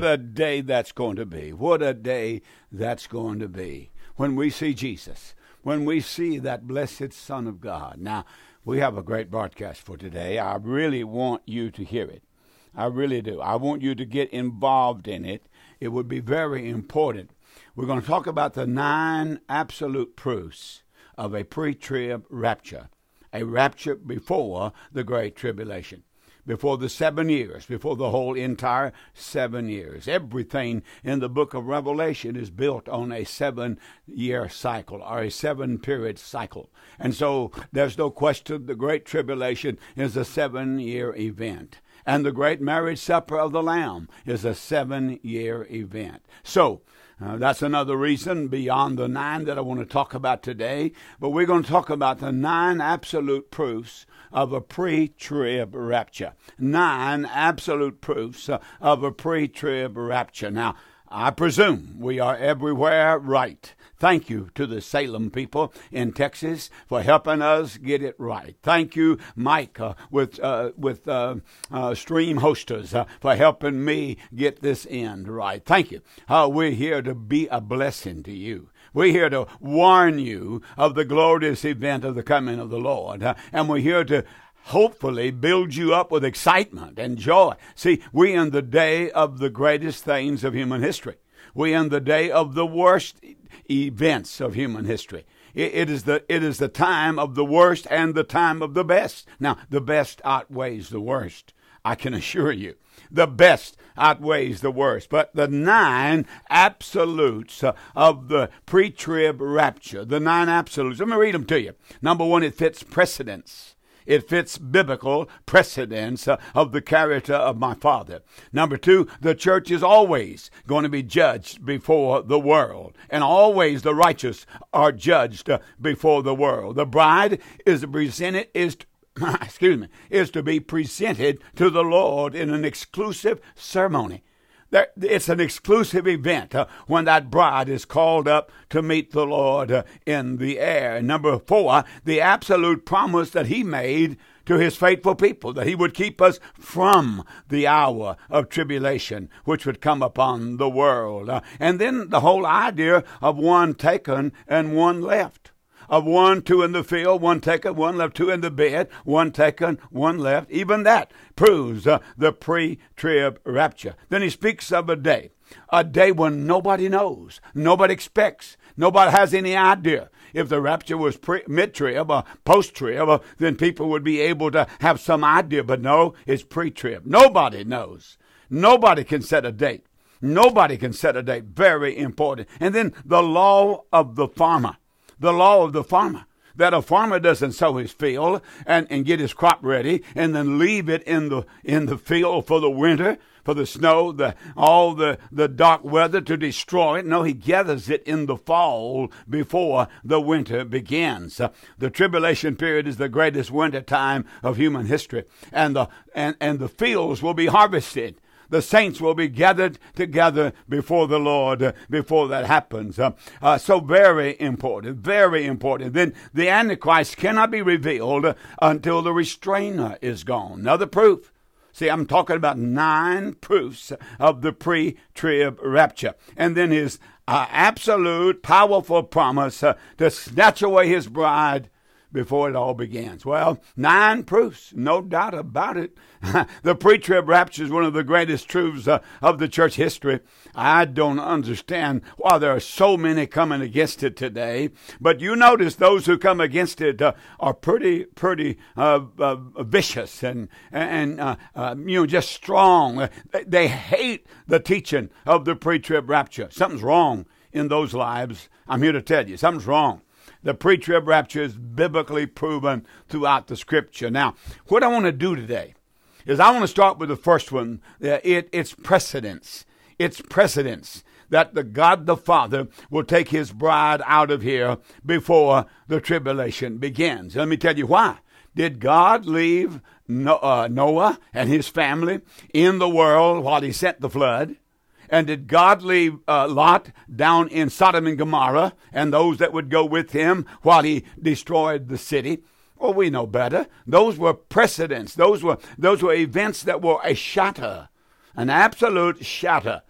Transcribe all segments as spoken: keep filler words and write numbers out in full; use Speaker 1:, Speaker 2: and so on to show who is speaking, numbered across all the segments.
Speaker 1: what a day that's going to be. What a day that's going to be when we see Jesus, when we see that blessed Son of God. Now, we have a great broadcast for today. I really want you to hear it. I really do. I want you to get involved in it. It would be very important. We're going to talk about the nine absolute proofs of a pre-trib rapture, a rapture before the Great Tribulation, before the seven years, before the whole entire seven years. Everything in the book of Revelation is built on a seven-year cycle or a seven-period cycle. And so there's no question the Great Tribulation is a seven-year event. And the great marriage supper of the Lamb is a seven-year event. So uh, that's another reason beyond the nine that I want to talk about today. But we're going to talk about the nine absolute proofs of a pre-trib rapture. Nine absolute proofs uh, of a pre-trib rapture. Now, I presume we are everywhere right. Thank you to the Salem people in Texas for helping us get it right. Thank you, Mike, uh, with uh, with uh, uh, Stream Hosters uh, for helping me get this end right. Thank you. Uh, we're here to be a blessing to you. We're here to warn you of the glorious event of the coming of the Lord. Uh, and we're here to hopefully build you up with excitement and joy. See, we're in the day of the greatest things of human history. We're in the day of the worst events of human history. It, it is the it is the time of the worst and the time of the best. Now, the best outweighs the worst, I can assure you. The best outweighs the worst. But the nine absolutes uh, of the pre-trib rapture, the nine absolutes, let me read them to you. Number one, it fits precedence. It fits biblical precedence uh, of the character of my Father. Number two, the church is always going to be judged before the world. And always the righteous are judged uh, before the world. The bride is presented, is to, excuse me, is to be presented to the Lord in an exclusive ceremony. There, it's an exclusive event uh, when that bride is called up to meet the Lord uh, in the air. And number four, the absolute promise that he made to his faithful people, that he would keep us from the hour of tribulation which would come upon the world. Uh, and then the whole idea of one taken and one left. Of one, two in the field, one taken, one left, two in the bed, one taken, one left. Even that proves uh, the pre-trib rapture. Then he speaks of a day, a day when nobody knows, nobody expects, nobody has any idea. If the rapture was pre- mid-trib or post-trib, uh, then people would be able to have some idea. But no, it's pre-trib. Nobody knows. Nobody can set a date. Nobody can set a date. Very important. And then the law of the farmer. The law of the farmer, that a farmer doesn't sow his field and, and get his crop ready and then leave it in the in the field for the winter, for the snow, the all the, the dark weather to destroy it. No, he gathers it in the fall before the winter begins. Uh, the tribulation period is the greatest winter time of human history, and the and, and the fields will be harvested. The saints will be gathered together before the Lord uh, before that happens. Uh, uh, so very important, very important. Then the Antichrist cannot be revealed uh, until the restrainer is gone. Another proof. See, I'm talking about nine proofs of the pre-trib rapture. And then his uh, absolute powerful promise uh, to snatch away his bride before it all begins. Well, nine proofs, no doubt about it. The pre-trib rapture is one of the greatest truths uh, of the church history. I don't understand why there are so many coming against it today. But you notice those who come against it uh, are pretty, pretty uh, uh, vicious and, and uh, uh, you know, just strong. They, they hate the teaching of the pre-trib rapture. Something's wrong in those lives. I'm here to tell you, something's wrong. The pre-trib rapture is biblically proven throughout the Scripture. Now, what I want to do today is I want to start with the first one. Uh, it, it's precedence. It's precedence that the God the Father will take his bride out of here before the tribulation begins. Let me tell you why. Did God leave Noah and his family in the world while he sent the flood? And did God leave uh, Lot down in Sodom and Gomorrah and those that would go with him while he destroyed the city? Well, we know better. Those were precedents. Those were those were events that were a shatter, an absolute shatter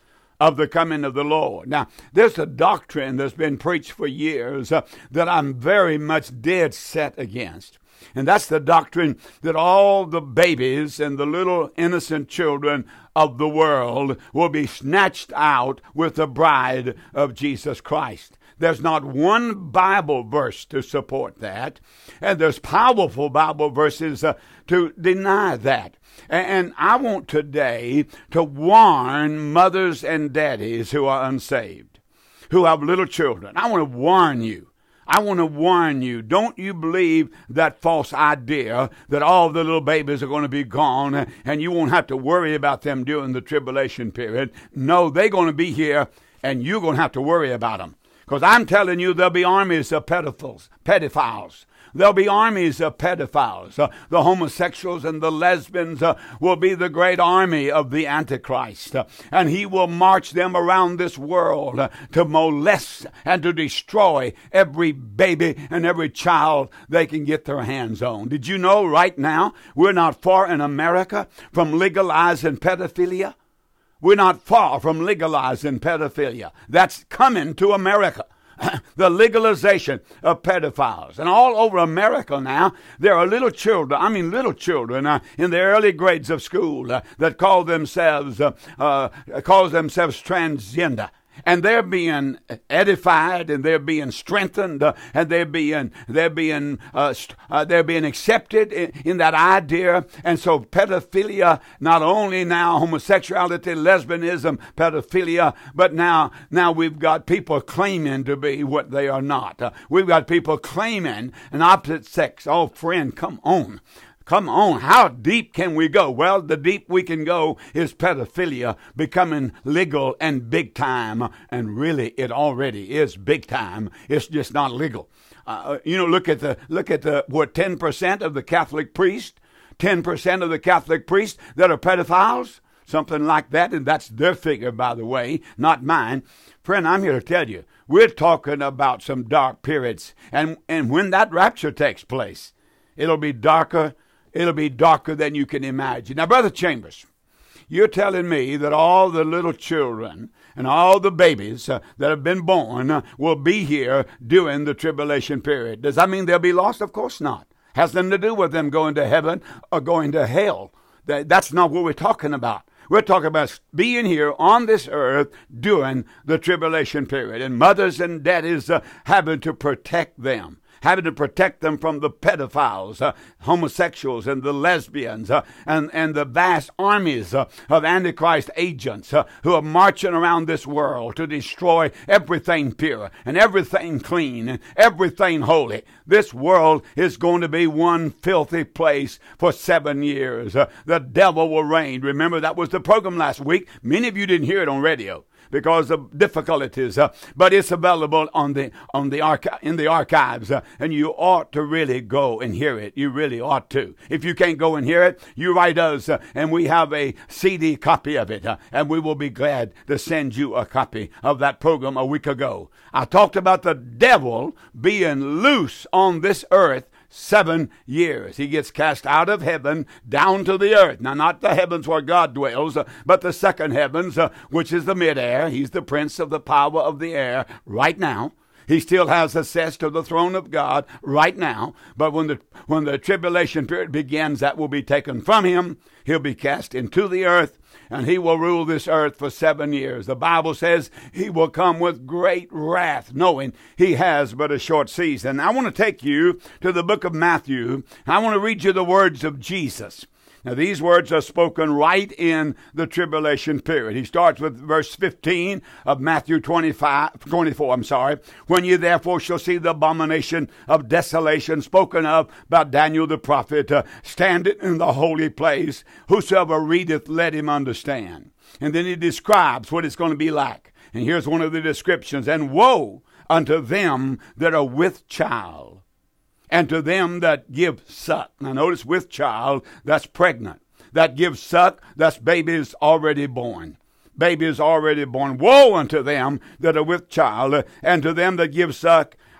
Speaker 1: of the coming of the Lord. Now, there's a doctrine that's been preached for years uh, that I'm very much dead set against. And that's the doctrine that all the babies and the little innocent children of the world will be snatched out with the bride of Jesus Christ. There's not one Bible verse to support that. And there's powerful Bible verses uh, to deny that. And, and I want today to warn mothers and daddies who are unsaved, who have little children. I want to warn you. I want to warn you, don't you believe that false idea that all the little babies are going to be gone and you won't have to worry about them during the tribulation period. No, they're going to be here and you're going to have to worry about them. Because I'm telling you, there'll be armies of pedophiles, pedophiles. There'll be armies of pedophiles. Uh, the homosexuals and the lesbians uh, will be the great army of the Antichrist. Uh, and he will march them around this world uh, to molest and to destroy every baby and every child they can get their hands on. Did you know right now we're not far in America from legalizing pedophilia? We're not far from legalizing pedophilia. That's coming to America. The legalization of pedophiles. And all over America now, there are little children, I mean little children uh, in the early grades of school uh, that call themselves, uh, uh, call themselves transgender. And they're being edified, and they're being strengthened, uh, and they're being they're being uh, st- uh, they're being accepted in, in that idea. And so, pedophilia, not only now homosexuality, lesbianism, pedophilia, but now now we've got people claiming to be what they are not. Uh, we've got people claiming an opposite sex. Oh, friend, come on. Come on, how deep can we go? Well, the deep we can go is pedophilia becoming legal and big time. And really, it already is big time. It's just not legal. Uh, you know, look at the, look at the, what, ten percent of the Catholic priests, ten percent of the Catholic priests that are pedophiles? Something like that. And that's their figure, by the way, not mine. Friend, I'm here to tell you, we're talking about some dark periods. And, and when that rapture takes place, it'll be darker. It'll be darker than you can imagine. Now, Brother Chambers, you're telling me that all the little children and all the babies uh, that have been born uh, will be here during the tribulation period. Does that mean they'll be lost? Of course not. Has nothing to do with them going to heaven or going to hell. That, that's not what we're talking about. We're talking about being here on this earth during the tribulation period. And mothers and daddies uh, having to protect them. Having to protect them from the pedophiles, uh, homosexuals, and the lesbians, uh, and, and the vast armies uh, of Antichrist agents uh, who are marching around this world to destroy everything pure and everything clean and everything holy. This world is going to be one filthy place for seven years. Uh, the devil will reign. Remember, that was the program last week. Many of you didn't hear it on radio because of difficulties, uh, but it's available on the on the archi- in the archives, uh, and you ought to really go and hear it. You really ought to. If you can't go and hear it, you write us, uh, and we have a C D copy of it, uh, and we will be glad to send you a copy of that program a week ago. I talked about the devil being loose on this earth seven years. He gets cast out of heaven down to the earth. Now, not the heavens where God dwells, uh, but the second heavens, uh, which is the midair. He's the prince of the power of the air right now. He still has access to the throne of God right now. But when the when the tribulation period begins, that will be taken from him. He'll be cast into the earth, and he will rule this earth for seven years. The Bible says he will come with great wrath, knowing he has but a short season. I want to take you to the book of Matthew. I want to read you the words of Jesus. Now, these words are spoken right in the tribulation period. He starts with verse fifteen of Matthew twenty-five, twenty-four, I'm sorry. When you therefore shall see the abomination of desolation spoken of by Daniel the prophet, uh, standing in the holy place, whosoever readeth, let him understand. And then he describes what it's going to be like. And here's one of the descriptions. And woe unto them that are with child, and to them that give suck. Now notice, with child, that's pregnant. That gives suck, that's babies already born. Babies already born. Woe unto them that are with child, and to them that give suck,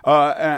Speaker 1: uh,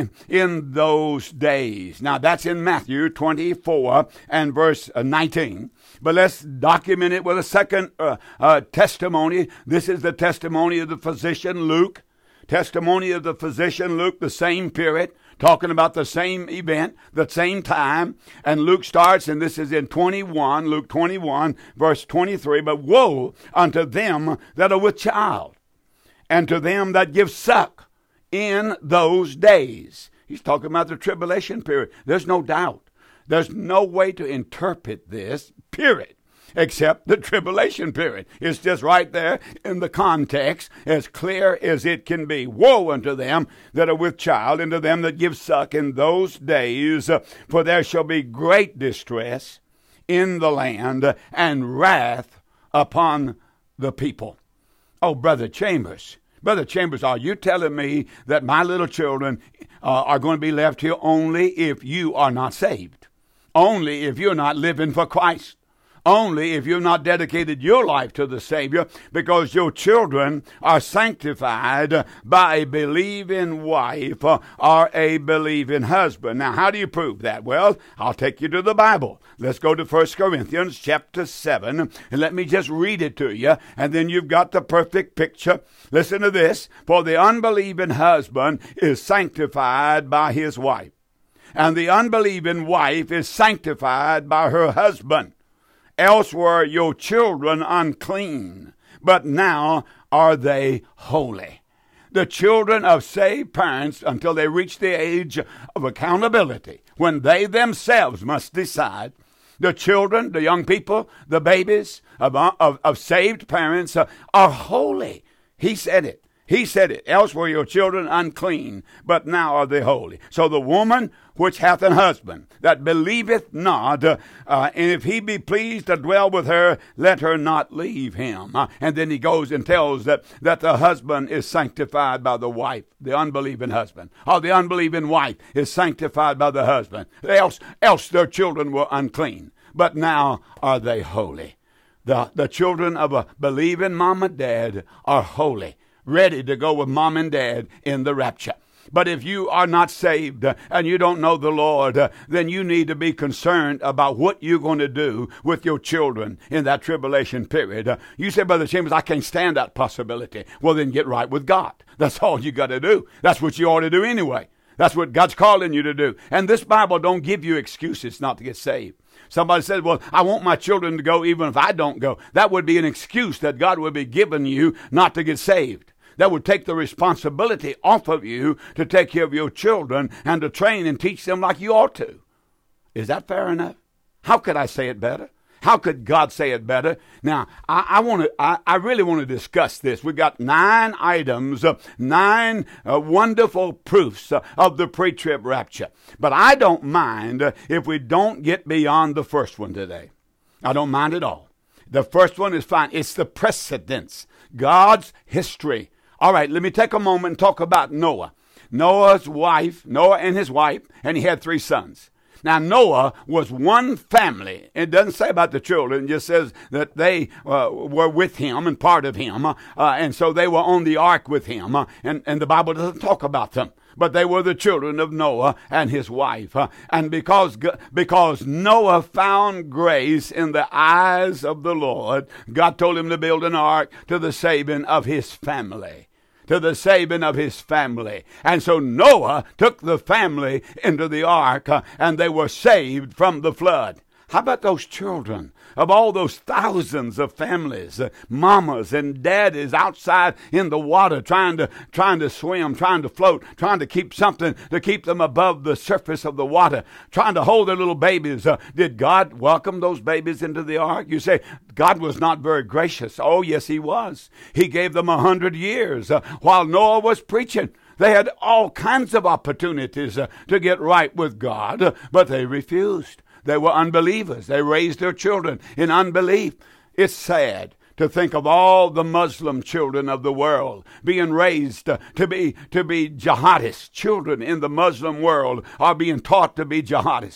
Speaker 1: in those days. Now that's in Matthew twenty-four and verse nineteen. But let's document it with a second uh, uh, testimony. This is the testimony of the physician Luke. Testimony of the physician Luke, the same period, talking about the same event, the same time. And Luke starts, and this is in twenty-one, Luke twenty-one, verse twenty-three. But woe unto them that are with child, and to them that give suck in those days. He's talking about the tribulation period. There's no doubt. There's no way to interpret this, period, except the tribulation period. It's just right there in the context, as clear as it can be. Woe unto them that are with child, and to them that give suck in those days, for there shall be great distress in the land, and wrath upon the people. Oh, Brother Chambers, Brother Chambers, are you telling me that my little children uh, are going to be left here only if you are not saved? Only if you're not living for Christ? Only if you've not dedicated your life to the Savior, because your children are sanctified by a believing wife or a believing husband. Now, how do you prove that? Well, I'll take you to the Bible. Let's go to First Corinthians chapter seven, and let me just read it to you, and then you've got the perfect picture. Listen to this. For the unbelieving husband is sanctified by his wife, and the unbelieving wife is sanctified by her husband. Else were your children unclean, but now are they holy. The children of saved parents, until they reach the age of accountability, when they themselves must decide, the children, the young people, the babies of, of, of saved parents uh, are holy. He said it. He said it. Else were your children unclean, but now are they holy. So the woman which hath an husband that believeth not, uh, uh, and if he be pleased to dwell with her, let her not leave him. Uh, and then he goes and tells that, that the husband is sanctified by the wife, the unbelieving husband, or the unbelieving wife is sanctified by the husband. Else, else their children were unclean, but now are they holy. The, the children of a believing mom and dad are holy, ready to go with mom and dad in the rapture. But if you are not saved uh, and you don't know the Lord, uh, then you need to be concerned about what you're going to do with your children in that tribulation period. Uh, you say, Brother Chambers, I can't stand that possibility. Well, then get right with God. That's all you got to do. That's what you ought to do anyway. That's what God's calling you to do. And this Bible don't give you excuses not to get saved. Somebody said, well, I want my children to go even if I don't go. That would be an excuse that God would be giving you not to get saved. That would take the responsibility off of you to take care of your children and to train and teach them like you ought to. Is that fair enough? How could I say it better? How could God say it better? Now, I, I want to. I, I really want to discuss this. We've got nine items, uh, nine uh, wonderful proofs uh, of the pre-trib rapture. But I don't mind uh, if we don't get beyond the first one today. I don't mind at all. The first one is fine. It's the precedence, God's history. All right, let me take a moment and talk about Noah. Noah's wife, Noah and his wife, and he had three sons. Now, Noah was one family. It doesn't say about the children. It just says that they uh, were with him and part of him. Uh, and so they were on the ark with him. Uh, and, and the Bible doesn't talk about them. But they were the children of Noah and his wife. Uh, and because, because Noah found grace in the eyes of the Lord, God told him to build an ark to the saving of his family. To the saving of his family. And so Noah took the family into the ark, uh, and they were saved from the flood. How about those children of all those thousands of families, uh, mamas and daddies outside in the water trying to trying to swim, trying to float, trying to keep something to keep them above the surface of the water, trying to hold their little babies. Uh, did God welcome those babies into the ark? You say, God was not very gracious. Oh, yes, he was. He gave them a hundred years uh, while Noah was preaching. They had all kinds of opportunities uh, to get right with God, uh, but they refused. They were unbelievers. They raised their children in unbelief. It's sad to think of all the Muslim children of the world being raised uh, to be to be jihadists. Children in the Muslim world are being taught to be jihadists,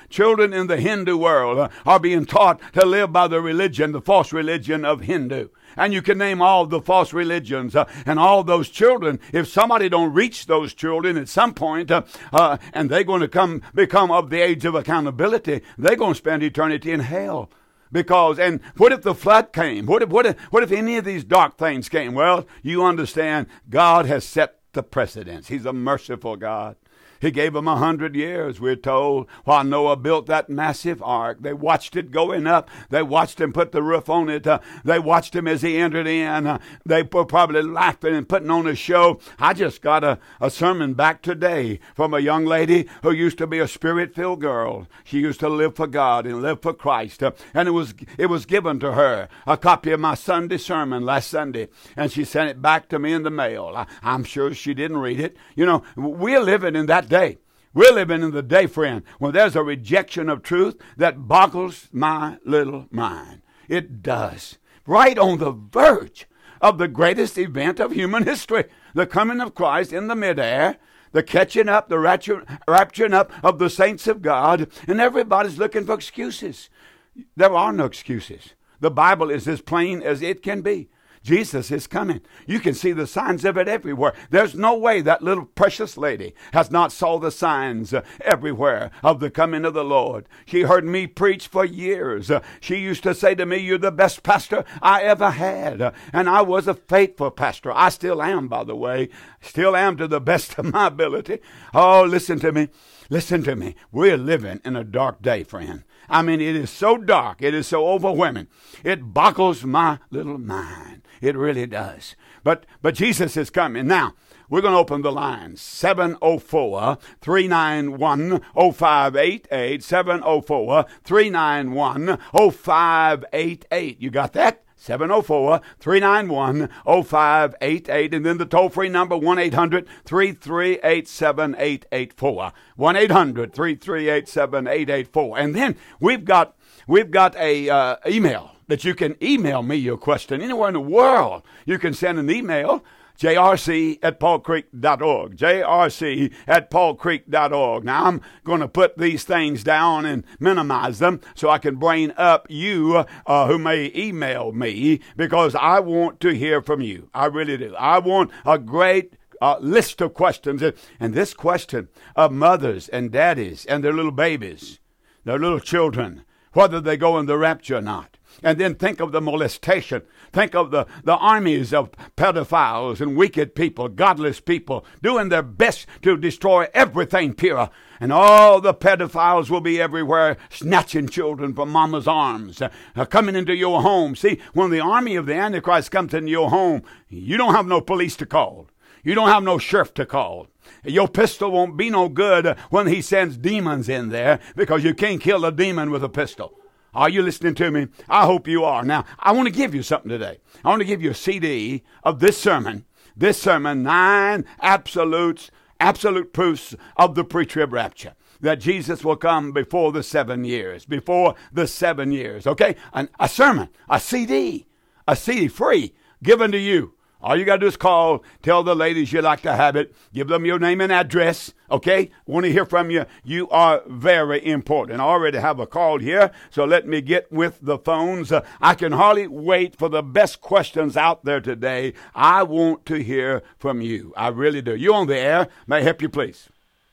Speaker 1: children in the Hindu world uh, are being taught to live by the religion, the false religion of Hindu. And you can name all the false religions uh, and all those children. If somebody don't reach those children at some point, uh, uh, and they're going to come become of the age of accountability, they're going to spend eternity in hell. Because, and what if the flood came? What if, what if, what if any of these dark things came? Well, you understand, God has set the precedence. He's a merciful God. He gave them a hundred years, we're told, while Noah built that massive ark. They watched it going up. They watched him put the roof on it. Uh, they watched him as he entered in. Uh, they were probably laughing and putting on a show. I just got a, a sermon back today from a young lady who used to be a spirit-filled girl. She used to live for God and live for Christ. Uh, and it was it was given to her, a copy of my Sunday sermon last Sunday. And she sent it back to me in the mail. I, I'm sure she didn't read it. You know, we're living in that day. We're living in the day, friend, when there's a rejection of truth that boggles my little mind. It does. Right on the verge of the greatest event of human history, the coming of Christ in the midair, the catching up, the rapture, rapturing up of the saints of God, and everybody's looking for excuses. There are no excuses. The Bible is as plain as it can be. Jesus is coming. You can see the signs of it everywhere. There's no way that little precious lady has not saw the signs uh, everywhere of the coming of the Lord. She heard me preach for years. Uh, she used to say to me, "You're the best pastor I ever had." Uh, and I was a faithful pastor. I still am, by the way. Still am to the best of my ability. Oh, listen to me. Listen to me. We're living in a dark day, friend. I mean, it is so dark. It is so overwhelming. It boggles my little mind. It really does. But but Jesus is coming. Now, we're going to open the lines. seven oh four, three nine one, oh five eight eight. seven oh four, three nine one, oh five eight eight. You got that? seven oh four, three nine one, oh five eight eight. And then the toll-free number, one eight hundred, three three eight, seven eight eight four. one eight hundred, three three eight, seven eight eight four. And then we've got we've got a uh, email that you can email me your question. Anywhere in the world, you can send an email, j r c at paul creek dot org, j r c at paul creek dot org. Now, I'm going to put these things down and minimize them so I can bring up you uh, who may email me, because I want to hear from you. I really do. I want a great uh, list of questions. And this question of mothers and daddies and their little babies, their little children, whether they go in the rapture or not. And then think of the molestation. Think of the, the armies of pedophiles and wicked people, godless people, doing their best to destroy everything pure. And all the pedophiles will be everywhere, snatching children from mama's arms, uh, coming into your home. See, when the army of the Antichrist comes into your home, you don't have no police to call. You don't have no sheriff to call. Your pistol won't be no good when he sends demons in there, because you can't kill a demon with a pistol. Are you listening to me? I hope you are. Now, I want to give you something today. I want to give you a C D of this sermon. This sermon, nine absolutes, absolute proofs of the pre-trib rapture. That Jesus will come before the seven years. Before the seven years. Okay? An, a sermon, a C D, a C D free, given to you. All you got to do is call, tell the ladies you'd like to have it, give them your name and address, okay? Want to hear from you. You are very important. I already have a call here, so let me get with the phones. Uh, I can hardly wait for the best questions out there today. I want to hear from you. I really do. You on the air? May I help you, please?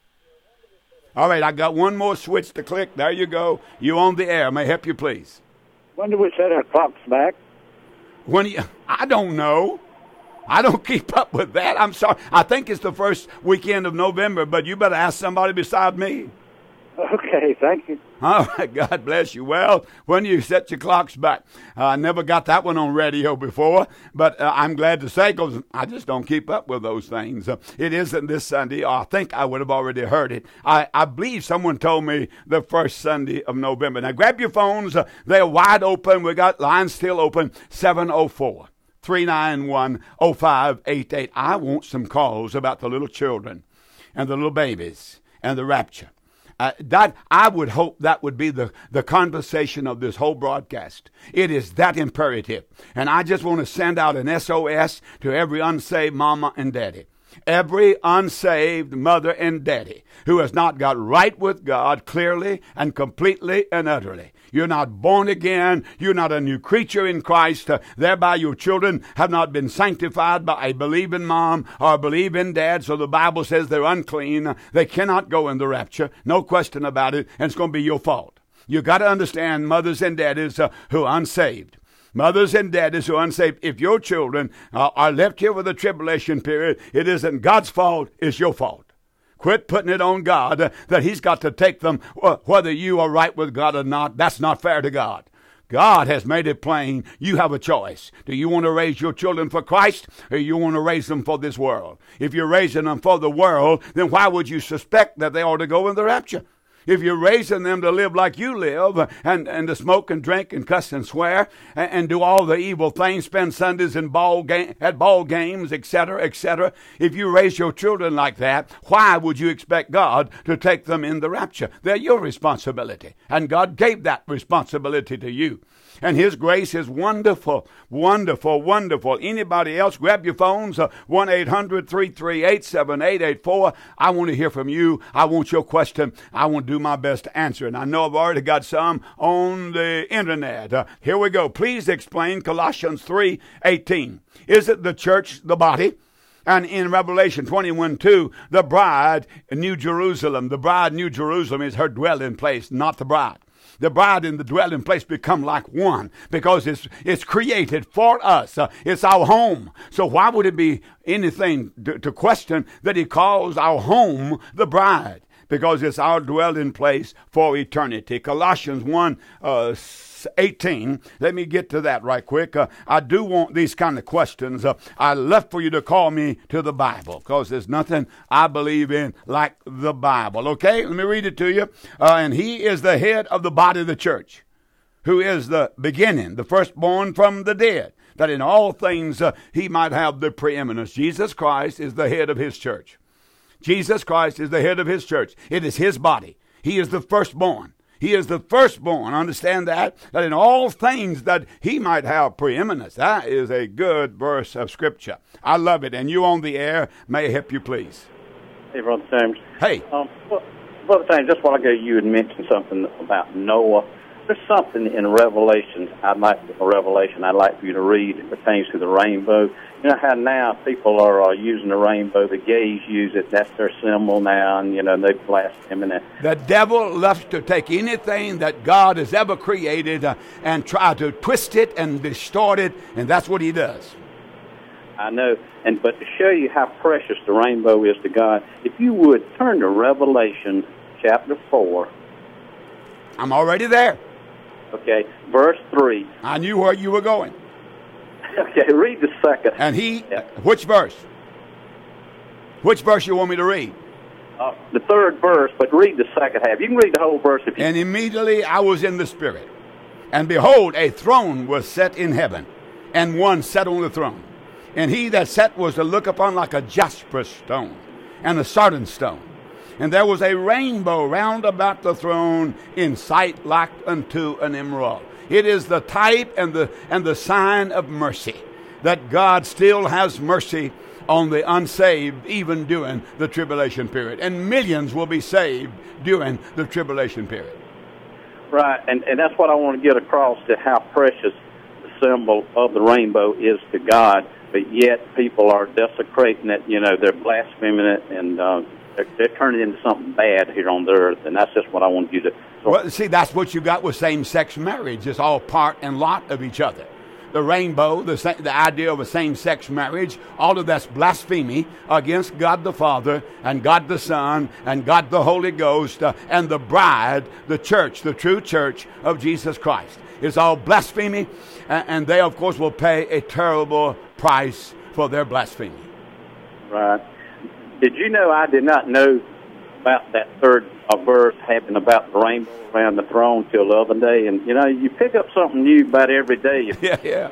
Speaker 1: All right, I got one more switch to click. There you go. You on the air. May I help you, please?
Speaker 2: When do we set our clocks back?
Speaker 1: When you, I don't know. I don't keep up with that. I'm sorry. I think it's the first weekend of November, but you better ask somebody beside me.
Speaker 2: Okay, thank you.
Speaker 1: All right, God bless you. Well, when you set your clocks back, uh, I never got that one on radio before, but uh, I'm glad to say, because I just don't keep up with those things. Uh, it isn't this Sunday. I think I would have already heard it. I, I believe someone told me the first Sunday of November. Now, grab your phones. Uh, they're wide open. We got lines still open, seven oh four. three nine one, oh five eight eight. I want some calls about the little children and the little babies and the rapture. Uh, that I would hope that would be the, the conversation of this whole broadcast. It is that imperative. And I just want to send out an S O S to every unsaved mama and daddy. Every unsaved mother and daddy who has not got right with God clearly and completely and utterly. You're not born again. You're not a new creature in Christ. Uh, thereby your children have not been sanctified by a believing mom or a believing dad. So the Bible says they're unclean. They cannot go in the rapture. No question about it. And it's going to be your fault. You got to understand, mothers and daddies uh, who are unsaved. Mothers and daddies who are unsaved. If your children uh, are left here with a tribulation period, it isn't God's fault. It's your fault. Quit putting it on God uh, that he's got to take them uh, whether you are right with God or not. That's not fair to God. God has made it plain. You have a choice. Do you want to raise your children for Christ or you want to raise them for this world? If you're raising them for the world, then why would you suspect that they ought to go in the rapture? If you're raising them to live like you live and, and to smoke and drink and cuss and swear and, and do all the evil things, spend Sundays in ball game, at ball games, et cetera, et cetera. If you raise your children like that, why would you expect God to take them in the rapture? They're your responsibility. And God gave that responsibility to you. And his grace is wonderful, wonderful, wonderful. Anybody else, grab your phones, uh, one eight hundred, three three eight, seven eight eight four. I want to hear from you. I want your question. I want to do my best to answer. And I know I've already got some on the internet. Uh, here we go. Please explain Colossians three eighteen. Is it the church, the body? And in Revelation twenty-one two, the bride, New Jerusalem. The bride, New Jerusalem, is her dwelling place, not the bride. The bride and the dwelling place become like one because it's it's created for us. Uh, it's our home. So why would it be anything to, to question that he calls our home the bride? Because it's our dwelling place for eternity. Colossians one uh, eighteen. Let me get to that right quick. Uh, I do want these kind of questions. Uh, I love for you to call me to the Bible because there's nothing I believe in like the Bible. Okay, let me read it to you. Uh, and he is the head of the body of the church, who is the beginning, the firstborn from the dead, that in all things uh, he might have the preeminence. Jesus Christ is the head of his church. Jesus Christ is the head of his church. It is his body. He is the firstborn. He is the firstborn. Understand that? That in all things that he might have preeminence. That is a good verse of Scripture. I love it. And you on the air, may I help you, please?
Speaker 2: Hey, Brother James.
Speaker 1: Hey.
Speaker 2: Um, well, Brother James, just a while ago you had mentioned something about Noah. There's something in Revelation, I'd like a Revelation I'd like for you to read. It pertains to the rainbow. You know how now people are uh, using the rainbow. The gays use it. That's their symbol now, and, you know, they blaspheme it.
Speaker 1: The devil loves to take anything that God has ever created uh, and try to twist it and distort it, and that's what he does.
Speaker 2: I know. And but to show you how precious the rainbow is to God, if you would turn to Revelation chapter four.
Speaker 1: I'm already there.
Speaker 2: Okay, verse three.
Speaker 1: I knew where you were going.
Speaker 2: Okay, read the second.
Speaker 1: And he,
Speaker 2: yeah.
Speaker 1: which verse? Which verse you want me to read?
Speaker 2: Uh, the third verse, but read the second half. You can read the whole verse if you.
Speaker 1: And immediately I was in the Spirit, and behold, a throne was set in heaven, and one sat on the throne. And he that sat was to look upon like a jasper stone, and a sardine stone. And there was a rainbow round about the throne, in sight like unto an emerald. It is the type and the and the sign of mercy, that God still has mercy on the unsaved, even during the tribulation period. And millions will be saved during the tribulation period.
Speaker 2: Right, and, and that's what I want to get across, to how precious the symbol of the rainbow is to God, but yet people are desecrating it, you know, they're blaspheming it, and uh, they're, they're turning it into something bad here on the earth, and that's just what I want you to...
Speaker 1: Well, see, that's what you got with same-sex marriage. It's all part and lot of each other. The rainbow, the the idea of a same-sex marriage, all of that's blasphemy against God the Father and God the Son and God the Holy Ghost uh, and the bride, the church, the true church of Jesus Christ. It's all blasphemy, and, and they, of course, will pay a terrible price for their blasphemy.
Speaker 2: Right. Did you know I did not know about that third uh, verse happening about the rainbow around the throne till the other day? And, you know, you pick up something new about every day.
Speaker 1: Yeah, yeah.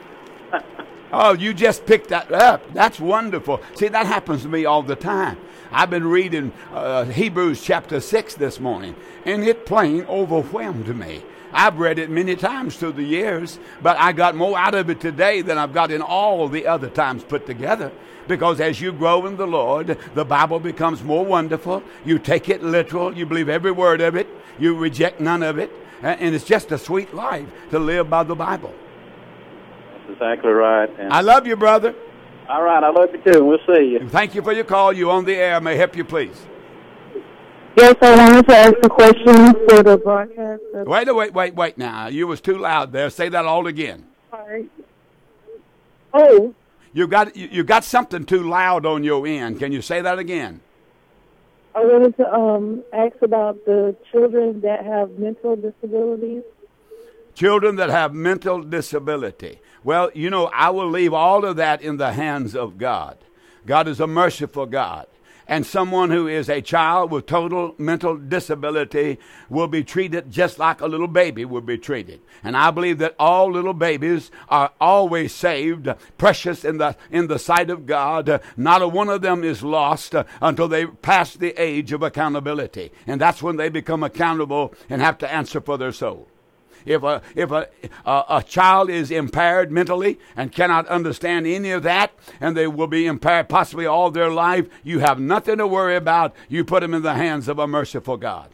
Speaker 1: Oh, you just picked that up. That's wonderful. See, that happens to me all the time. I've been reading uh, Hebrews chapter six this morning, and it plain overwhelmed me. I've read it many times through the years, but I got more out of it today than I've got in all the other times put together. Because as you grow in the Lord, the Bible becomes more wonderful. You take it literal. You believe every word of it. You reject none of it. And it's just a sweet life to live by the Bible.
Speaker 2: That's exactly right. And
Speaker 1: I love you, brother.
Speaker 2: all right, I love you too. We'll see you.
Speaker 1: Thank you for your call. You on the air. May I help you, please.
Speaker 3: Yes, I wanted to ask a question for the broadcast.
Speaker 1: Wait, wait, wait, wait now. You was too loud there. Say that all again.
Speaker 3: Sorry. Oh,
Speaker 1: You got you, you got something too loud on your end. Can you say that again?
Speaker 3: I wanted to um ask about the children that have mental disabilities.
Speaker 1: Children that have mental disability. Well, you know, I will leave all of that in the hands of God. God is a merciful God. And someone who is a child with total mental disability will be treated just like a little baby will be treated. And I believe that all little babies are always saved, precious in the in the sight of God. Not a one of them is lost uh, until they pass the age of accountability. And that's when they become accountable and have to answer for their soul. If a if a, a a child is impaired mentally and cannot understand any of that, and they will be impaired possibly all their life, you have nothing to worry about. You put them in the hands of a merciful God.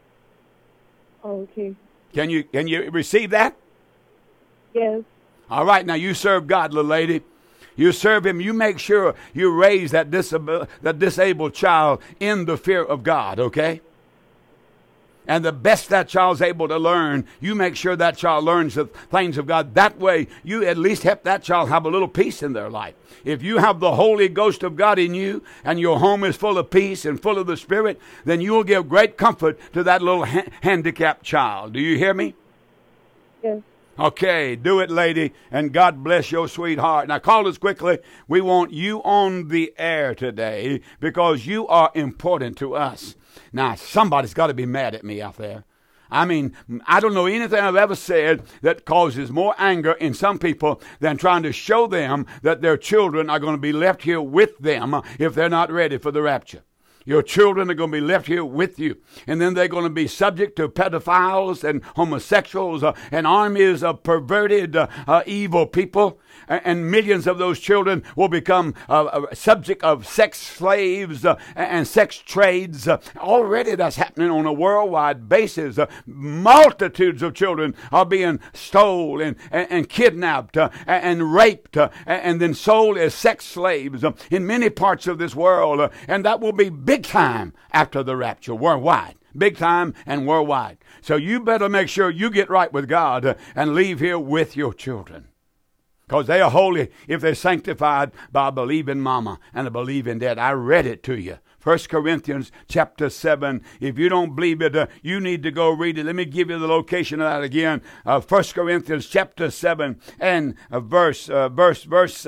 Speaker 3: Okay.
Speaker 1: Can you can you receive that?
Speaker 3: Yes.
Speaker 1: All right, now you serve God, little lady. You serve Him. You make sure you raise that disabil- that disabled child in the fear of God. Okay. And the best that child's able to learn, you make sure that child learns the things of God. That way, you at least help that child have a little peace in their life. If you have the Holy Ghost of God in you, and your home is full of peace and full of the Spirit, then you will give great comfort to that little ha- handicapped child. Do you hear me?
Speaker 3: Yes.
Speaker 1: Okay, do it, lady, and God bless your sweetheart. Now, call us quickly. We want you on the air today because you are important to us. Now, somebody's got to be mad at me out there. I mean, I don't know anything I've ever said that causes more anger in some people than trying to show them that their children are going to be left here with them if they're not ready for the rapture. Your children are going to be left here with you. And then they're going to be subject to pedophiles and homosexuals uh, and armies of perverted, uh, uh, evil people. And, and millions of those children will become uh, a subject of sex slaves uh, and sex trades. Uh, already that's happening on a worldwide basis. Uh, multitudes of children are being stolen and, and, and kidnapped uh, and, and raped uh, and, and then sold as sex slaves uh, in many parts of this world. Uh, and that will be big time after the rapture, worldwide. Big time and worldwide. So you better make sure you get right with God uh, and leave here with your children. Because they are holy if they're sanctified by a believing mama and a believing dad. I read it to you. First Corinthians chapter seven. If you don't believe it, uh, you need to go read it. Let me give you the location of that again. Uh, First Corinthians chapter seven and uh, verse, uh, verse, verse,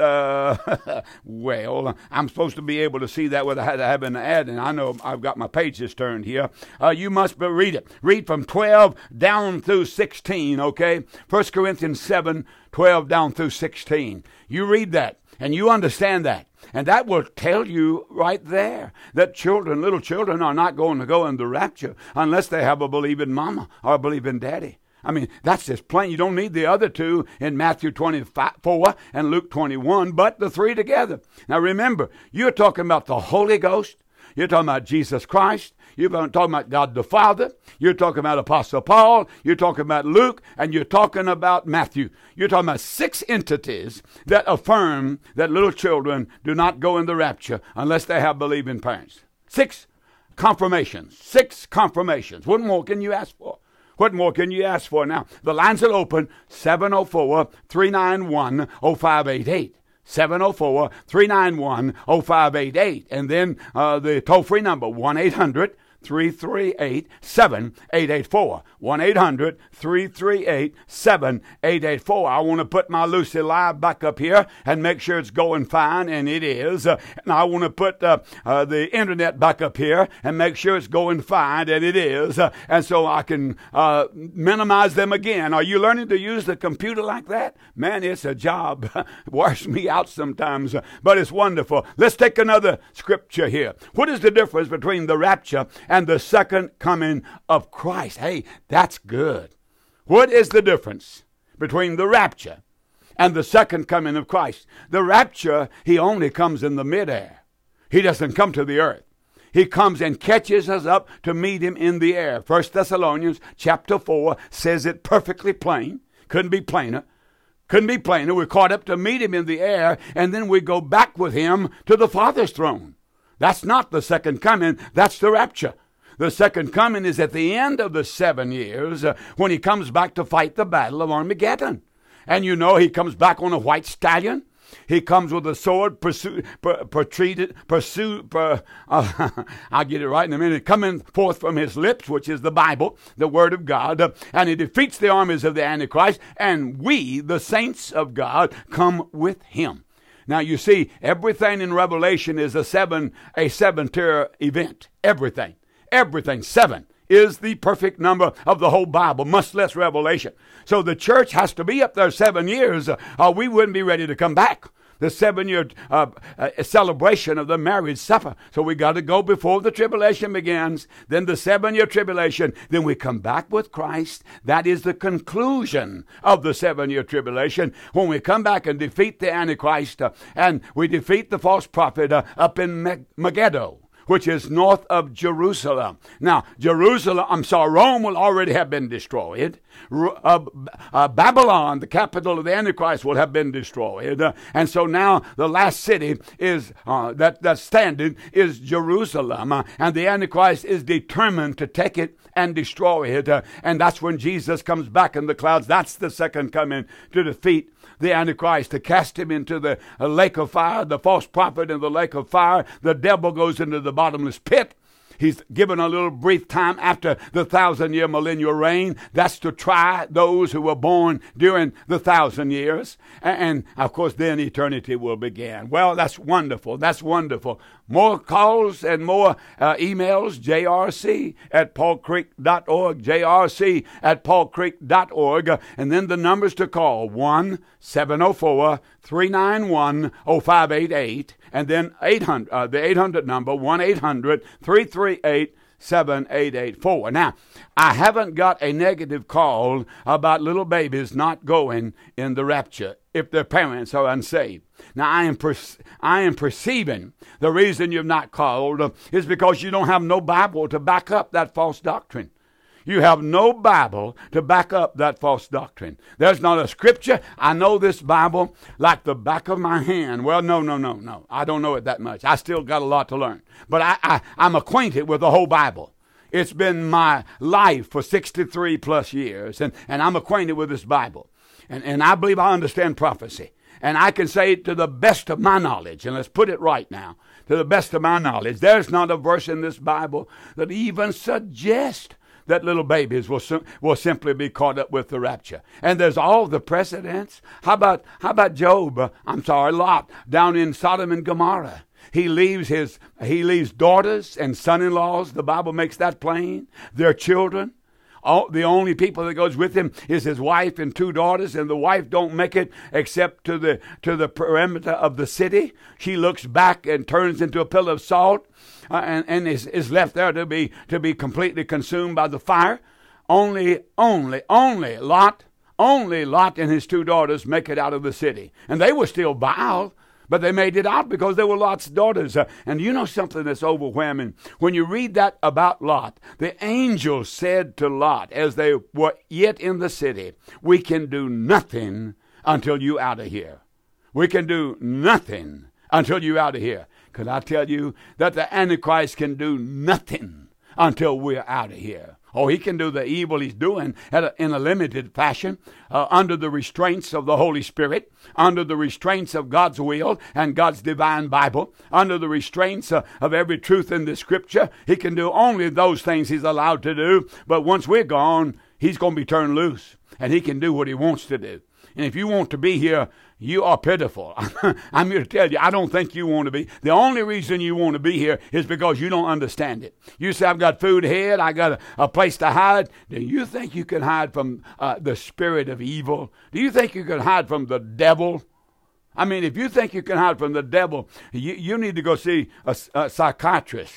Speaker 1: uh, well, I'm supposed to be able to see that without having an ad, and I know I've got my pages turned here. Uh, you must be, read it. Read from twelve down through sixteen, okay? First Corinthians seven, twelve down through sixteen. You read that, and you understand that. And that will tell you right there that children, little children, are not going to go in the rapture unless they have a believing mama or a believing daddy. I mean, that's just plain. You don't need the other two in Matthew twenty-four and Luke twenty-one, but the three together. Now remember, you're talking about the Holy Ghost. You're talking about Jesus Christ. You're talking about God the Father. You're talking about Apostle Paul. You're talking about Luke. And you're talking about Matthew. You're talking about six entities that affirm that little children do not go in the rapture unless they have believing parents. Six confirmations. Six confirmations. What more can you ask for? What more can you ask for? Now, the lines are open. seven oh four, three nine one, oh five eight eight. seven oh four, three nine one, oh five eight eight. And then uh, the toll-free number, one eight hundred, three three eight, seven eight eight four. one eight hundred, three three eight, seven eight eight four. I want to put my Lucy Live back up here and make sure it's going fine, and it is. Uh, and I want to put uh, uh, the internet back up here and make sure it's going fine, and it is. Uh, and so I can uh, minimize them again. Are you learning to use the computer like that? Man, it's a job. It wears me out sometimes, uh, but it's wonderful. Let's take another scripture here. What is the difference between the rapture and the second coming of Christ? Hey, that's good. What is the difference between the rapture and the second coming of Christ? The rapture, he only comes in the midair. He doesn't come to the earth. He comes and catches us up to meet him in the air. First Thessalonians chapter four says it perfectly plain. Couldn't be plainer. Couldn't be plainer. We're caught up to meet him in the air, and then we go back with him to the Father's throne. That's not the second coming. That's the rapture. The second coming is at the end of the seven years uh, when he comes back to fight the battle of Armageddon. And you know he comes back on a white stallion. He comes with a sword, pursue, per, protruded, pursue, per, uh, I'll get it right in a minute, coming forth from his lips, which is the Bible, the Word of God, uh, and he defeats the armies of the Antichrist, and we, the saints of God, come with him. Now you see, everything in Revelation is a seven, a seven-tier event. Everything. Everything. Seven is the perfect number of the whole Bible, much less Revelation. So the church has to be up there seven years, uh, or we wouldn't be ready to come back. The seven-year uh, uh, celebration of the marriage supper. So we got to go before the tribulation begins, then the seven-year tribulation, then we come back with Christ. That is the conclusion of the seven-year tribulation, when we come back and defeat the Antichrist, uh, and we defeat the false prophet uh, up in Meg- Megiddo, which is north of Jerusalem. Now, Jerusalem, I'm sorry, Rome will already have been destroyed. Uh, uh, Babylon, the capital of the Antichrist, will have been destroyed. Uh, and so now the last city is uh, that, that's standing is Jerusalem. Uh, and the Antichrist is determined to take it and destroy it. Uh, and that's when Jesus comes back in the clouds. That's the second coming, to defeat the Antichrist, to cast him into the uh, lake of fire, the false prophet in the lake of fire. The devil goes into the bottomless pit. He's given a little brief time after the thousand-year millennial reign. That's to try those who were born during the thousand years. And, and, of course, then eternity will begin. Well, that's wonderful. That's wonderful. More calls and more uh, emails, J R C at paul creek dot org, J R C at paul creek dot org. Uh, and then the numbers to call, one seven oh four, three nine one, oh five eight eight. And then eight hundred, uh, the eight hundred number, one eight hundred, three three eight, seven eight eight four. Now, I haven't got a negative call about little babies not going in the rapture if their parents are unsaved. Now, I am per- I am perceiving the reason you've not called uh, is because you don't have no Bible to back up that false doctrine. You have no Bible to back up that false doctrine. There's not a scripture. I know this Bible like the back of my hand. Well, no, no, no, no. I don't know it that much. I still got a lot to learn. But I, I, I'm acquainted with the whole Bible. It's been my life for sixty-three plus years, and, and I'm acquainted with this Bible. And, and I believe I understand prophecy. And I can say to the best of my knowledge, and let's put it right now, to the best of my knowledge, there's not a verse in this Bible that even suggests that little babies will sim- will simply be caught up with the rapture. And there's all the precedents. How about how about Job? Uh, I'm sorry, Lot down in Sodom and Gomorrah. He leaves his he leaves daughters and son-in-laws. The Bible makes that plain. Their children. All, the only people that goes with him is his wife and two daughters, and the wife don't make it except to the to the perimeter of the city. She looks back and turns into a pillar of salt, uh, and, and is, is left there to be to be completely consumed by the fire. Only, only, only Lot, only Lot and his two daughters make it out of the city, and they were still vile. But they made it out because they were Lot's daughters. Uh, and you know something that's overwhelming? When you read that about Lot, the angel said to Lot as they were yet in the city, we can do nothing until you out of here. We can do nothing until you out of here. Could I tell you that the Antichrist can do nothing until we're out of here? Oh, he can do the evil he's doing at a, in a limited fashion, uh, under the restraints of the Holy Spirit, under the restraints of God's will and God's divine Bible, under the restraints uh, of every truth in the Scripture. He can do only those things he's allowed to do. But once we're gone, he's going to be turned loose, and he can do what he wants to do. And if you want to be here, you are pitiful. I'm here to tell you, I don't think you want to be. The only reason you want to be here is because you don't understand it. You say, I've got food ahead, I got a, a place to hide. Do you think you can hide from uh, the spirit of evil? Do you think you can hide from the devil? I mean, if you think you can hide from the devil, you, you need to go see a, a psychiatrist.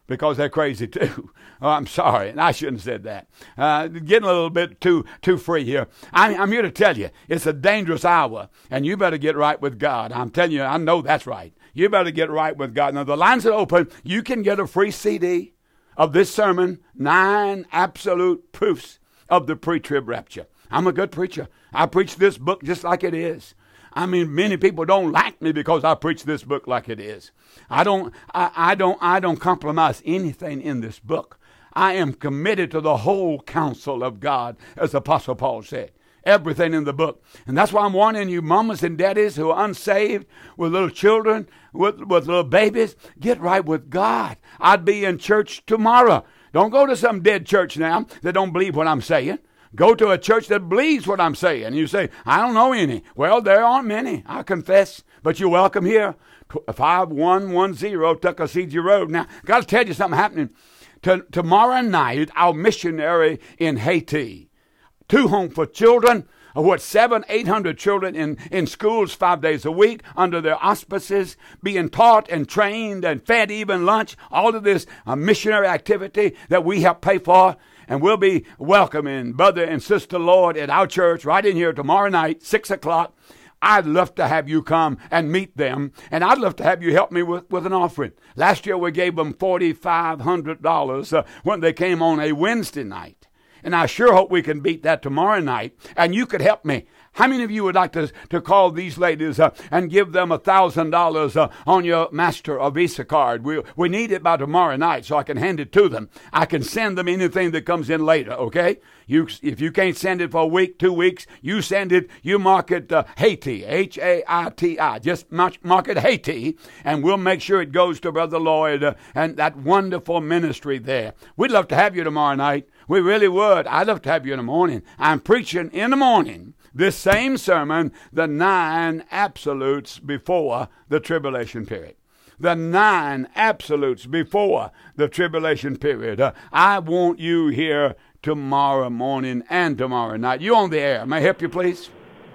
Speaker 1: because they're crazy too. Oh, I'm sorry, I shouldn't have said that. Uh, getting a little bit too too free here. I'm, I'm here to tell you, it's a dangerous hour, and you better get right with God. I'm telling you, I know that's right. You better get right with God. Now, the lines are open. You can get a free C D of this sermon, Nine Absolute Proofs of the Pre-Trib Rapture. I'm a good preacher. I preach this book just like it is. I mean, many people don't like me because I preach this book like it is. I don't, I, I don't, I don't compromise anything in this book. I am committed to the whole counsel of God, as Apostle Paul said. Everything in the book. And that's why I'm warning you, mamas and daddies who are unsaved, with little children, with, with little babies, get right with God. I'd be in church tomorrow. Don't go to some dead church now that don't believe what I'm saying. Go to a church that believes what I'm saying. You say, I don't know any. Well, there aren't many, I confess, but you're welcome here. five one one zero Tuckasegee Road. Now, got to tell you something happening. T- tomorrow night, our missionary in Haiti, two homes for children, of what, seven, eight hundred children in, in schools five days a week under their auspices, being taught and trained and fed even lunch, all of this uh, missionary activity that we help pay for. And we'll be welcoming Brother and Sister Lord at our church right in here tomorrow night, six o'clock. I'd love to have you come and meet them, and I'd love to have you help me with, with an offering. Last year we gave them four thousand five hundred dollars uh, when they came on a Wednesday night. And I sure hope we can beat that tomorrow night, and you could help me. How many of you would like to, to call these ladies uh, and give them one thousand dollars uh, on your Master or Visa card? We, we need it by tomorrow night so I can hand it to them. I can send them anything that comes in later, okay? You, if you can't send it for a week, two weeks, you send it, you mark it uh, Haiti, H A I T I. Just mark, mark it Haiti, and we'll make sure it goes to Brother Lloyd uh, and that wonderful ministry there. We'd love to have you tomorrow night. We really would. I'd love to have you in the morning. I'm preaching in the morning this same sermon, the nine absolutes before the tribulation period. The nine absolutes before the tribulation period. Uh, I want you here tomorrow morning and tomorrow night. You on the air. May I help you, please?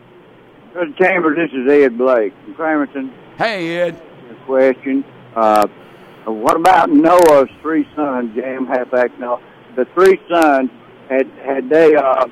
Speaker 4: Brother Chambers, this is Ed Blake from Cramerton.
Speaker 1: Hey, Ed.
Speaker 4: A question. Uh, what about Noah's three sons, Jam, Halfback Noah? The three sons, had had they uh,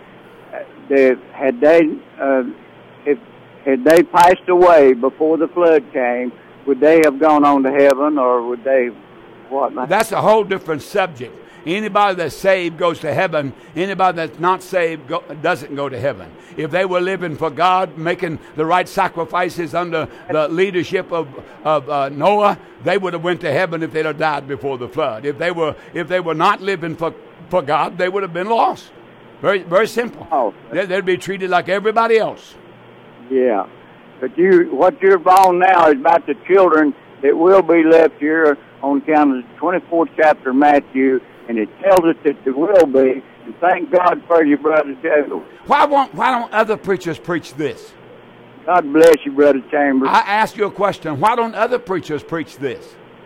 Speaker 4: they had they uh, if had they passed away before the flood came, would they have gone on to heaven, or would they what?
Speaker 1: That's a whole different subject. Anybody that's saved goes to heaven. Anybody that's not saved go, doesn't go to heaven. If they were living for God, making the right sacrifices under the leadership of, of uh, Noah, they would have went to heaven if they'd have died before the flood. If they were if they were not living for, for God, they would have been lost. Very very simple.
Speaker 4: Oh.
Speaker 1: They, they'd be treated like everybody else.
Speaker 4: Yeah, but you what you're on now is about the children that will be left here on account of the twenty-fourth chapter of Matthew. And it tells us that there will be. And thank God for you, Brother Chambers.
Speaker 1: Why won't Why don't other preachers preach this?
Speaker 4: God bless you, Brother Chambers.
Speaker 1: I ask you a question. Why don't other preachers preach this?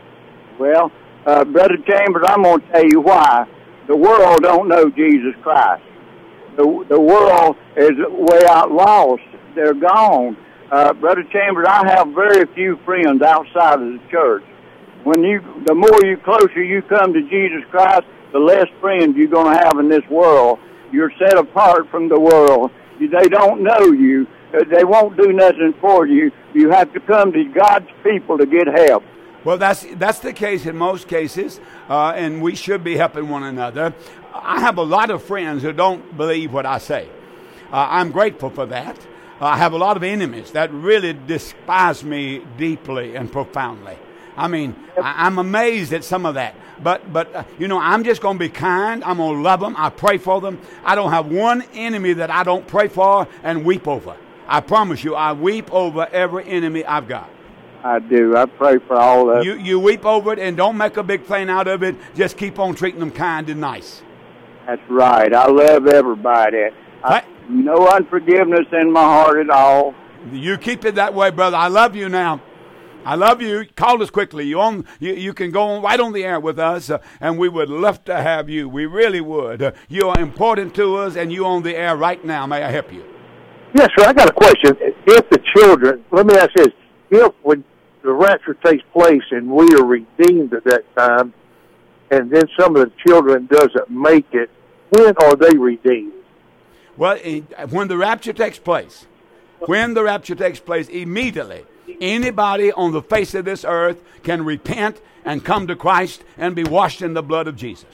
Speaker 4: Well, uh, Brother Chambers, I'm going to tell you why. The world don't know Jesus Christ. The the world is way out lost. They're gone. Uh, Brother Chambers, I have very few friends outside of the church. When you, the more you closer you come to Jesus Christ, the less friends you're going to have in this world. You're set apart from the world. They don't know you. They won't do nothing for you. You have to come to God's people to get help.
Speaker 1: Well, that's that's the case in most cases, uh, and we should be helping one another. I have a lot of friends who don't believe what I say. Uh, I'm grateful for that. Uh, I have a lot of enemies that really despise me deeply and profoundly. I mean, I, I'm amazed at some of that. But, but uh, you know, I'm just going to be kind. I'm going to love them. I pray for them. I don't have one enemy that I don't pray for and weep over. I promise you, I weep over every enemy I've got.
Speaker 4: I do. I pray for all of
Speaker 1: you. You weep over it and don't make a big thing out of it. Just keep on treating them kind and nice.
Speaker 4: That's right. I love everybody. I,
Speaker 1: hey.
Speaker 4: No unforgiveness in my heart at all.
Speaker 1: You keep it that way, brother. I love you now. I love you. Call us quickly. You on? You, you can go on right on the air with us, uh, and we would love to have you. We really would. Uh, you are important to us, and you on the air right now. May I help you?
Speaker 5: Yes, sir. I got a question. If the children, let me ask this: if when the rapture takes place and we are redeemed at that time, and then some of the children doesn't make it, when are they redeemed?
Speaker 1: Well, when the rapture takes place, when the rapture takes place, immediately, anybody on the face of this earth can repent and come to Christ and be washed in the blood of Jesus.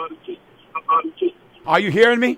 Speaker 1: Are you hearing me?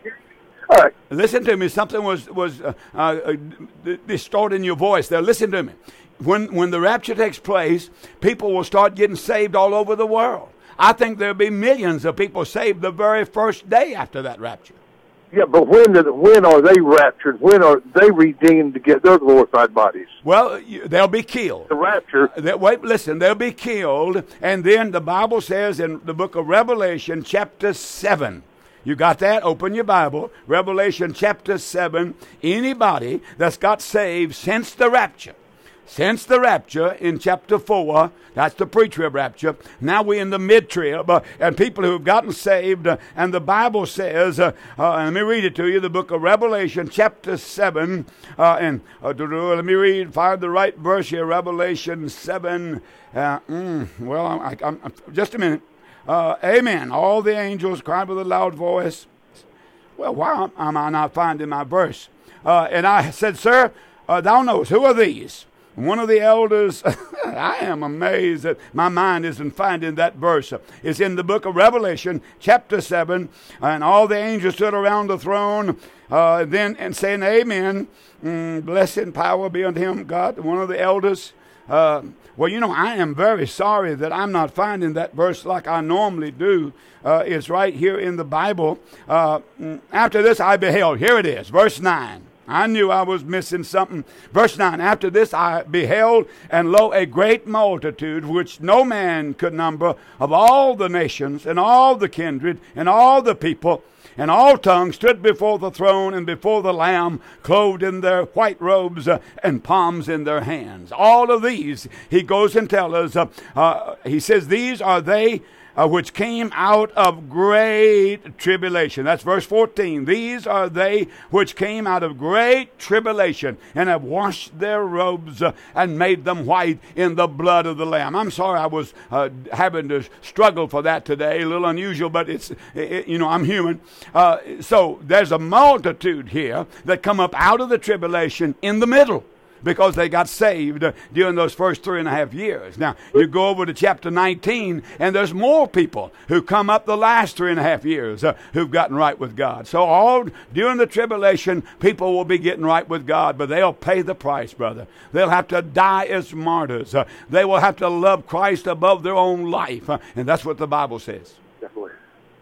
Speaker 5: All right.
Speaker 1: Listen to me. Something was was uh, uh, distorting your voice there. Listen to me. When when the rapture takes place, people will start getting saved all over the world. I think there'll be millions of people saved the very first day after that rapture.
Speaker 5: Yeah, but when the, when are they raptured? When are they redeemed to get their glorified bodies?
Speaker 1: Well, you, they'll be killed.
Speaker 5: The rapture.
Speaker 1: They, wait, listen, they'll be killed. And then the Bible says in the book of Revelation, chapter seven. You got that? Open your Bible. Revelation chapter seven. Anybody that's got saved since the rapture, since the rapture in chapter four, that's the pre-trib rapture. Now we're in the mid-trib, uh, and people who have gotten saved, uh, and the Bible says, uh, uh, let me read it to you, the book of Revelation, chapter seven, uh, and uh, let me read, find the right verse here, Revelation seven. Uh, mm, well, I, I, I'm, just a minute. Uh, amen. All the angels cried with a loud voice. Well, why am I not finding my verse? Uh, and I said, sir, uh, thou knowest, who are these? One of the elders, I am amazed that my mind isn't finding that verse. It's in the book of Revelation, chapter seven, and all the angels stood around the throne, uh, then and saying, amen, mm, blessed and power be unto him, God. One of the elders, uh, well, you know, I am very sorry that I'm not finding that verse like I normally do. Uh, it's right here in the Bible. Uh, after this I beheld, here it is, verse nine. I knew I was missing something. Verse nine, after this I beheld, and lo, a great multitude, which no man could number, of all the nations, and all the kindred, and all the people, and all tongues, stood before the throne and before the Lamb, clothed in their white robes, uh, and palms in their hands. All of these, he goes and tells us, uh, uh, he says, these are they Uh, which came out of great tribulation. That's verse fourteen. These are they which came out of great tribulation and have washed their robes uh, and made them white in the blood of the Lamb. I'm sorry I was uh, having to struggle for that today. A little unusual, but it's, it, you know, I'm human. Uh, so there's a multitude here that come up out of the tribulation in the middle, because they got saved uh, during those first three and a half years. Now, you go over to chapter nineteen, and there's more people who come up the last three and a half years uh, who've gotten right with God. So all during the tribulation, people will be getting right with God, but they'll pay the price, brother. They'll have to die as martyrs. Uh, they will have to love Christ above their own life, uh, and that's what the Bible says.
Speaker 5: Definitely.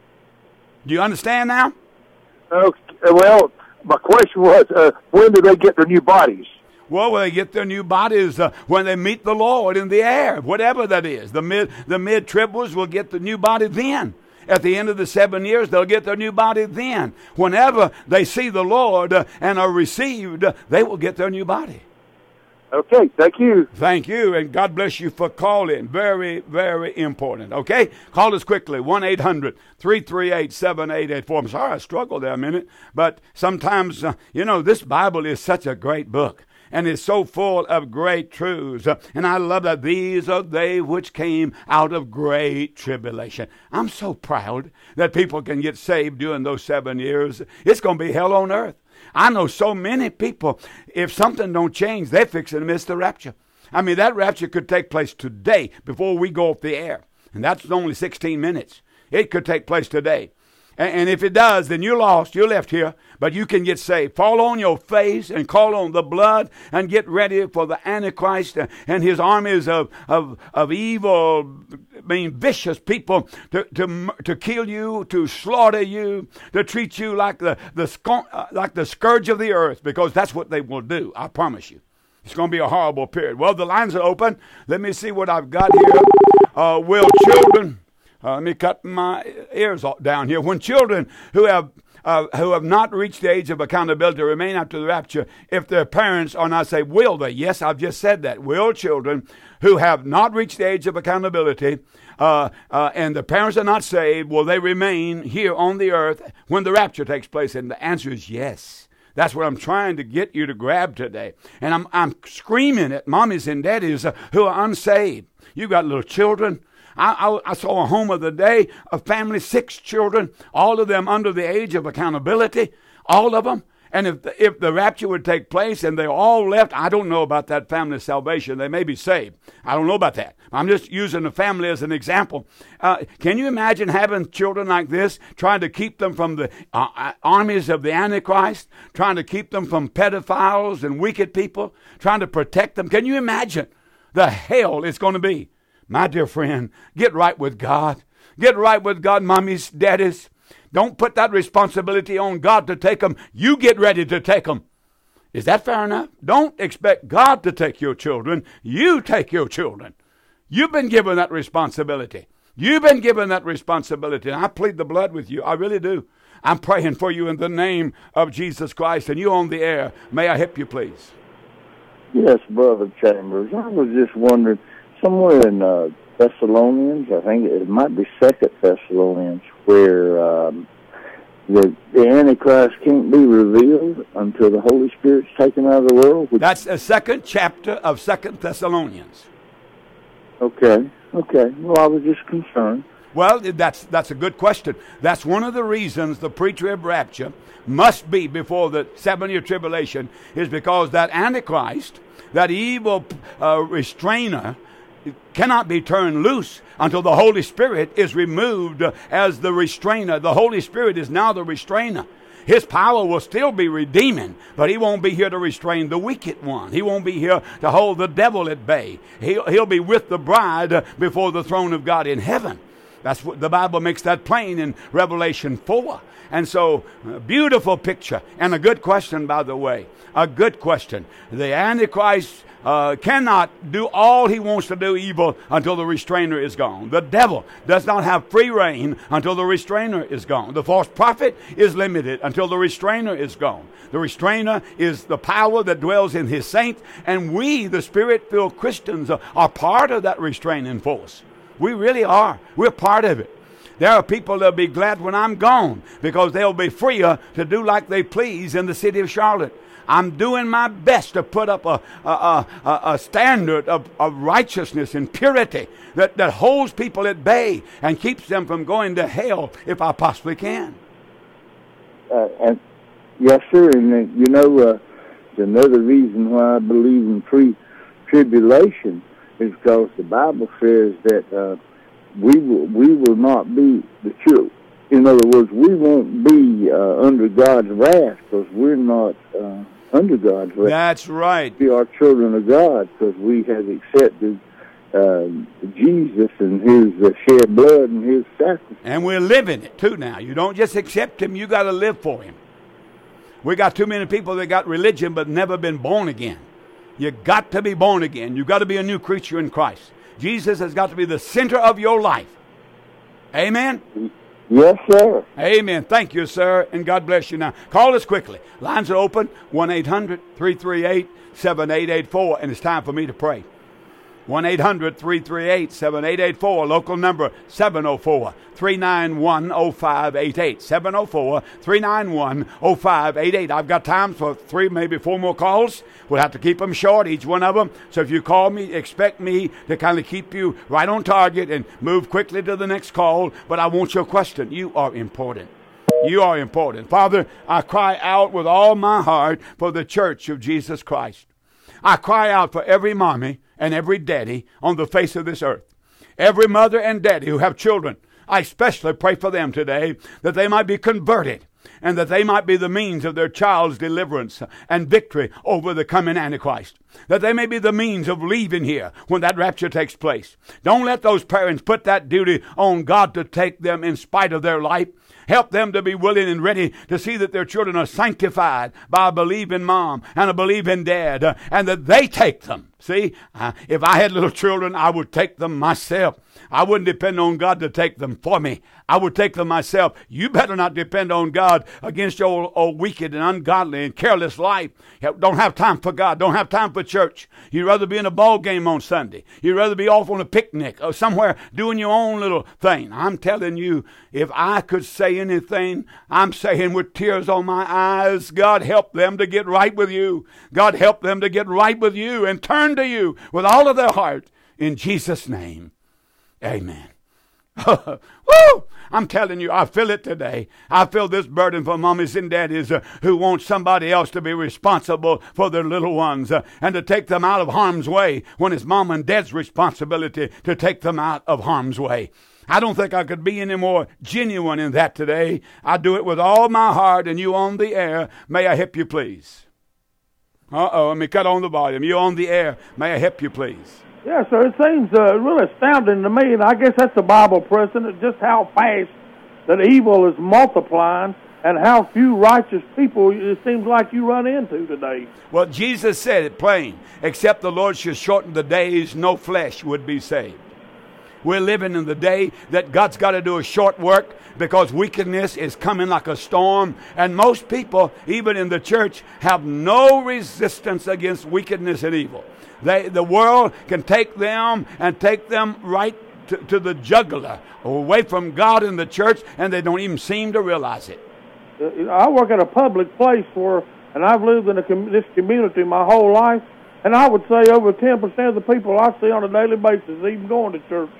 Speaker 1: Do you understand now?
Speaker 5: Okay, well, my question was, uh, when do they get their new bodies?
Speaker 1: Well, they get their new bodies uh, when they meet the Lord in the air, whatever that is. The mid the mid-tribbers will get the new body then. At the end of the seven years, they'll get their new body then. Whenever they see the Lord uh, and are received, uh, they will get their new body.
Speaker 5: Okay, thank you.
Speaker 1: Thank you, and God bless you for calling. Very, very important, okay? Call us quickly, one eight hundred three three eight seven eight eight four. I'm sorry I struggled there a minute, but sometimes, uh, you know, this Bible is such a great book. And it's so full of great truths. Uh, and I love that these are they which came out of great tribulation. I'm so proud that people can get saved during those seven years. It's going to be hell on earth. I know so many people, if something don't change, they're fixing to miss the rapture. I mean, that rapture could take place today before we go off the air. And that's only sixteen minutes. It could take place today. And if it does, then you're lost. You're left here. But you can get saved. Fall on your face and call on the blood and get ready for the Antichrist and his armies of, of, of evil, I mean, vicious people to, to, to kill you, to slaughter you, to treat you like the, the, like the scourge of the earth, because that's what they will do. I promise you. It's going to be a horrible period. Well, the lines are open. Let me see what I've got here. Uh, will children... Uh, let me cut my ears down here. When children who have uh, who have not reached the age of accountability remain after the rapture, if their parents are not saved, will they? Yes, I've just said that. Will children who have not reached the age of accountability uh, uh, and the parents are not saved, will they remain here on the earth when the rapture takes place? And the answer is yes. That's what I'm trying to get you to grab today. And I'm I'm screaming at mommies and daddies uh, who are unsaved. You've got little children. I, I, I saw a home of the day, a family, six children, all of them under the age of accountability, all of them. And if the, if the rapture would take place and they all left, I don't know about that family's salvation. They may be saved. I don't know about that. I'm just using the family as an example. Uh, can you imagine having children like this, trying to keep them from the uh, armies of the Antichrist, trying to keep them from pedophiles and wicked people, trying to protect them? Can you imagine the hell it's going to be? My dear friend, get right with God. Get right with God, mommies, daddies. Don't put that responsibility on God to take them. You get ready to take them. Is that fair enough? Don't expect God to take your children. You take your children. You've been given that responsibility. You've been given that responsibility. And I plead the blood with you. I really do. I'm praying for you in the name of Jesus Christ. And you on the air. May I help you, please?
Speaker 6: Yes, Brother Chambers. I was just wondering, somewhere in uh, Thessalonians, I think it might be Second Thessalonians, where um, the, the Antichrist can't be revealed until the Holy Spirit's taken out of the world. Which...
Speaker 1: That's the second chapter of Second Thessalonians.
Speaker 6: Okay, okay. Well, I was just concerned.
Speaker 1: Well, that's that's a good question. That's one of the reasons the pre-trib rapture must be before the seven-year tribulation, is because that Antichrist, that evil uh, restrainer, cannot be turned loose until the Holy Spirit is removed as the restrainer. The Holy Spirit is now the restrainer. His power will still be redeeming, but he won't be here to restrain the wicked one. He won't be here to hold the devil at bay. He'll, he'll be with the bride before the throne of God in heaven. That's what the Bible makes that plain in Revelation four. And so, a beautiful picture, and a good question, by the way. A good question. The Antichrist Uh, cannot do all he wants to do evil until the restrainer is gone. The devil does not have free reign until the restrainer is gone. The false prophet is limited until the restrainer is gone. The restrainer is the power that dwells in his saints, and we, the Spirit-filled Christians, are, are part of that restraining force. We really are. We're part of it. There are people that'll be glad when I'm gone because they'll be freer to do like they please in the city of Charlotte. I'm doing my best to put up a, a, a, a standard of, of righteousness and purity that, that holds people at bay and keeps them from going to hell if I possibly can.
Speaker 6: Uh, and yes, sir. And uh, you know, uh, another reason why I believe in pre-tribulation is because the Bible says that uh, we will we will not be the children. In other words, we won't be uh, under God's wrath because we're not uh, under God's wrath.
Speaker 1: That's right.
Speaker 6: We are children of God because we have accepted uh, Jesus and His uh, shed blood and His sacrifice.
Speaker 1: And we're living it too now. You don't just accept Him; you got to live for Him. We got too many people that got religion but never been born again. You got to be born again. You got to be a new creature in Christ. Jesus has got to be the center of your life. Amen.
Speaker 6: Yes, sir.
Speaker 1: Amen. Thank you, sir, and God bless you. Now, call us quickly. Lines are open, one eight hundred three three eight seven eight eight four, and it's time for me to pray. one eight hundred three three eight seven eight eight four, local number seven oh four three nine one oh five eight eight, seven oh four three nine one oh five eight eight. I've got time for three, maybe four more calls. We'll have to keep them short, each one of them. So if you call me, expect me to kind of keep you right on target and move quickly to the next call. But I want your question. You are important. You are important. Father, I cry out with all my heart for the church of Jesus Christ. I cry out for every mommy and every daddy on the face of this earth. Every mother and daddy who have children. I especially pray for them today that they might be converted and that they might be the means of their child's deliverance and victory over the coming Antichrist. That they may be the means of leaving here when that rapture takes place. Don't let those parents put that duty on God to take them in spite of their life. Help them to be willing and ready to see that their children are sanctified by a believing mom and a believing dad, uh, and that they take them. See, uh, if I had little children, I would take them myself. I wouldn't depend on God to take them for me. I would take them myself. You better not depend on God against your old, old wicked and ungodly and careless life. Don't have time for God. Don't have time for church. You'd rather be in a ball game on Sunday. You'd rather be off on a picnic or somewhere doing your own little thing. I'm telling you, if I could say anything, I'm saying with tears on my eyes, God help them to get right with you. God help them to get right with you and turn to you with all of their heart in Jesus' name. Amen. Woo! I'm telling you, I feel it today. I feel this burden for mommies and daddies uh, who want somebody else to be responsible for their little ones uh, and to take them out of harm's way when it's mom and dad's responsibility to take them out of harm's way. I don't think I could be any more genuine in that today. I do it with all my heart, and you on the air, may I help you please? Uh-oh, let me cut on the volume. You on the air, may I help you please?
Speaker 7: Yes, sir. It seems uh, really astounding to me, and I guess that's the Bible precedent, just how fast that evil is multiplying and how few righteous people it seems like you run into today.
Speaker 1: Well, Jesus said it plain. Except the Lord should shorten the days, no flesh would be saved. We're living in the day that God's got to do a short work because wickedness is coming like a storm. And most people, even in the church, have no resistance against wickedness and evil. They, the world can take them and take them right to, to the jugular, away from God and the church, and they don't even seem to realize it.
Speaker 7: I work at a public place where, and I've lived in a com- this community my whole life, and I would say over ten percent of the people I see on a daily basis even going to church.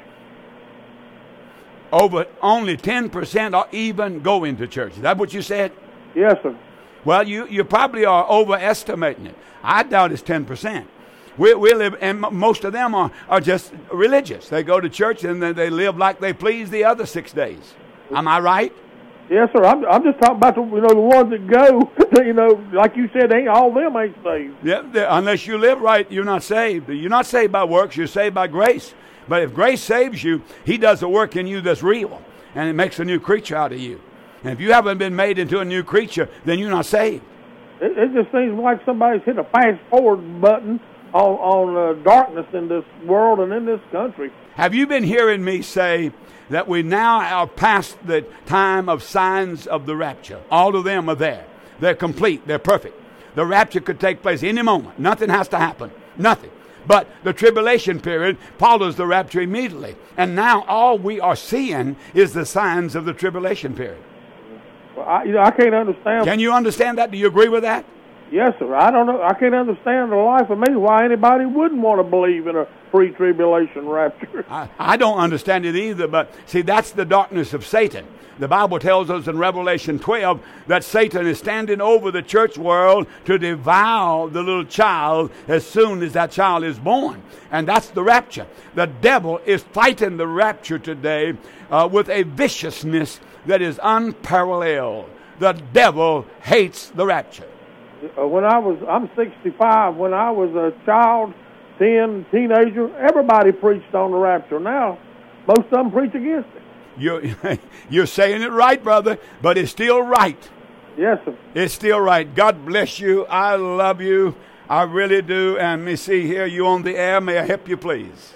Speaker 1: Over only ten percent are even going to church. Is that what you said?
Speaker 7: Yes, sir.
Speaker 1: Well, you, you probably are overestimating it. I doubt it's ten percent. We, we live, and most of them are, are just religious. They go to church and then they live like they please the other six days. Am I right?
Speaker 7: Yes, sir. I'm, I'm just talking about the, you know, the ones that go, you know, like you said, ain't all of them ain't saved.
Speaker 1: Yeah, unless you live right, you're not saved. You're not saved by works, you're saved by grace. But if grace saves you, he does a work in you that's real, and it makes a new creature out of you. And if you haven't been made into a new creature, then you're not saved.
Speaker 7: It, it just seems like somebody's hit a fast-forward button on, on uh, darkness in this world and in this country.
Speaker 1: Have you been hearing me say that we now are past the time of signs of the rapture? All of them are there. They're complete. They're perfect. The rapture could take place any moment. Nothing has to happen. Nothing. But the tribulation period follows the rapture immediately. And now all we are seeing is the signs of the tribulation period.
Speaker 7: Well, I, you know, I can't understand.
Speaker 1: Can you understand that? Do you agree with that?
Speaker 7: Yes, sir. I don't know. I can't understand the life of me why anybody wouldn't want to believe in a pre-tribulation rapture.
Speaker 1: I, I don't understand it either, but see, that's the darkness of Satan. The Bible tells us in Revelation twelve that Satan is standing over the church world to devour the little child as soon as that child is born. And that's the rapture. The devil is fighting the rapture today uh, with a viciousness that is unparalleled. The devil hates the rapture.
Speaker 7: When I was, I'm sixty-five. When I was a child, ten, teenager, everybody preached on the rapture. Now, most of them preach against it.
Speaker 1: You're, you're saying it right, brother, but it's still right.
Speaker 7: Yes, sir.
Speaker 1: It's still right. God bless you. I love you. I really do. And let me see here. You on the air? May I help you, please?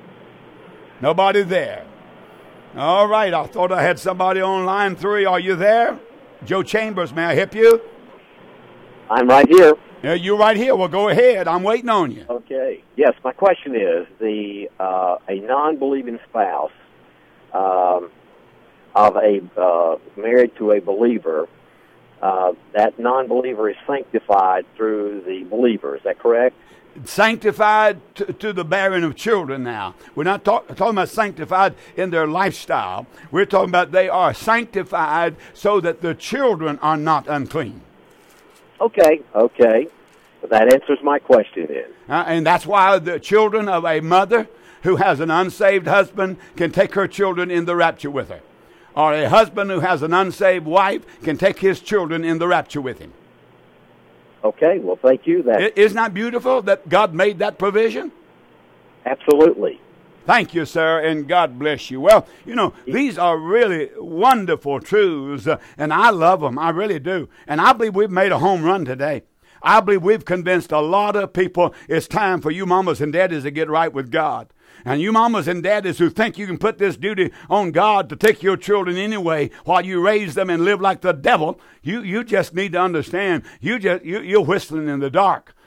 Speaker 1: Nobody there. All right. I thought I had somebody on line three. Are you there? Joe Chambers, may I help you?
Speaker 8: I'm right here.
Speaker 1: Yeah, you're right here. Well, go ahead. I'm waiting on you.
Speaker 8: Okay. Yes, my question is, the uh, a non-believing spouse um, of a uh, married to a believer, uh, that non-believer is sanctified through the believer. Is that correct?
Speaker 1: Sanctified to, to the bearing of children now. We're not talk, talking about sanctified in their lifestyle. We're talking about they are sanctified so that the children are not unclean.
Speaker 8: Okay, okay. Well, that answers my question then.
Speaker 1: Uh, and that's why the children of a mother who has an unsaved husband can take her children in the rapture with her. Or a husband who has an unsaved wife can take his children in the rapture with him.
Speaker 8: Okay, well, thank you. That
Speaker 1: Isn't that beautiful that God made that provision?
Speaker 8: Absolutely.
Speaker 1: Thank you, sir, and God bless you. Well, you know, these are really wonderful truths, uh, and I love them. I really do. And I believe we've made a home run today. I believe we've convinced a lot of people it's time for you mamas and daddies to get right with God. And you mamas and daddies who think you can put this duty on God to take your children anyway while you raise them and live like the devil, you, you just need to understand, you just, you, you're whistling in the dark.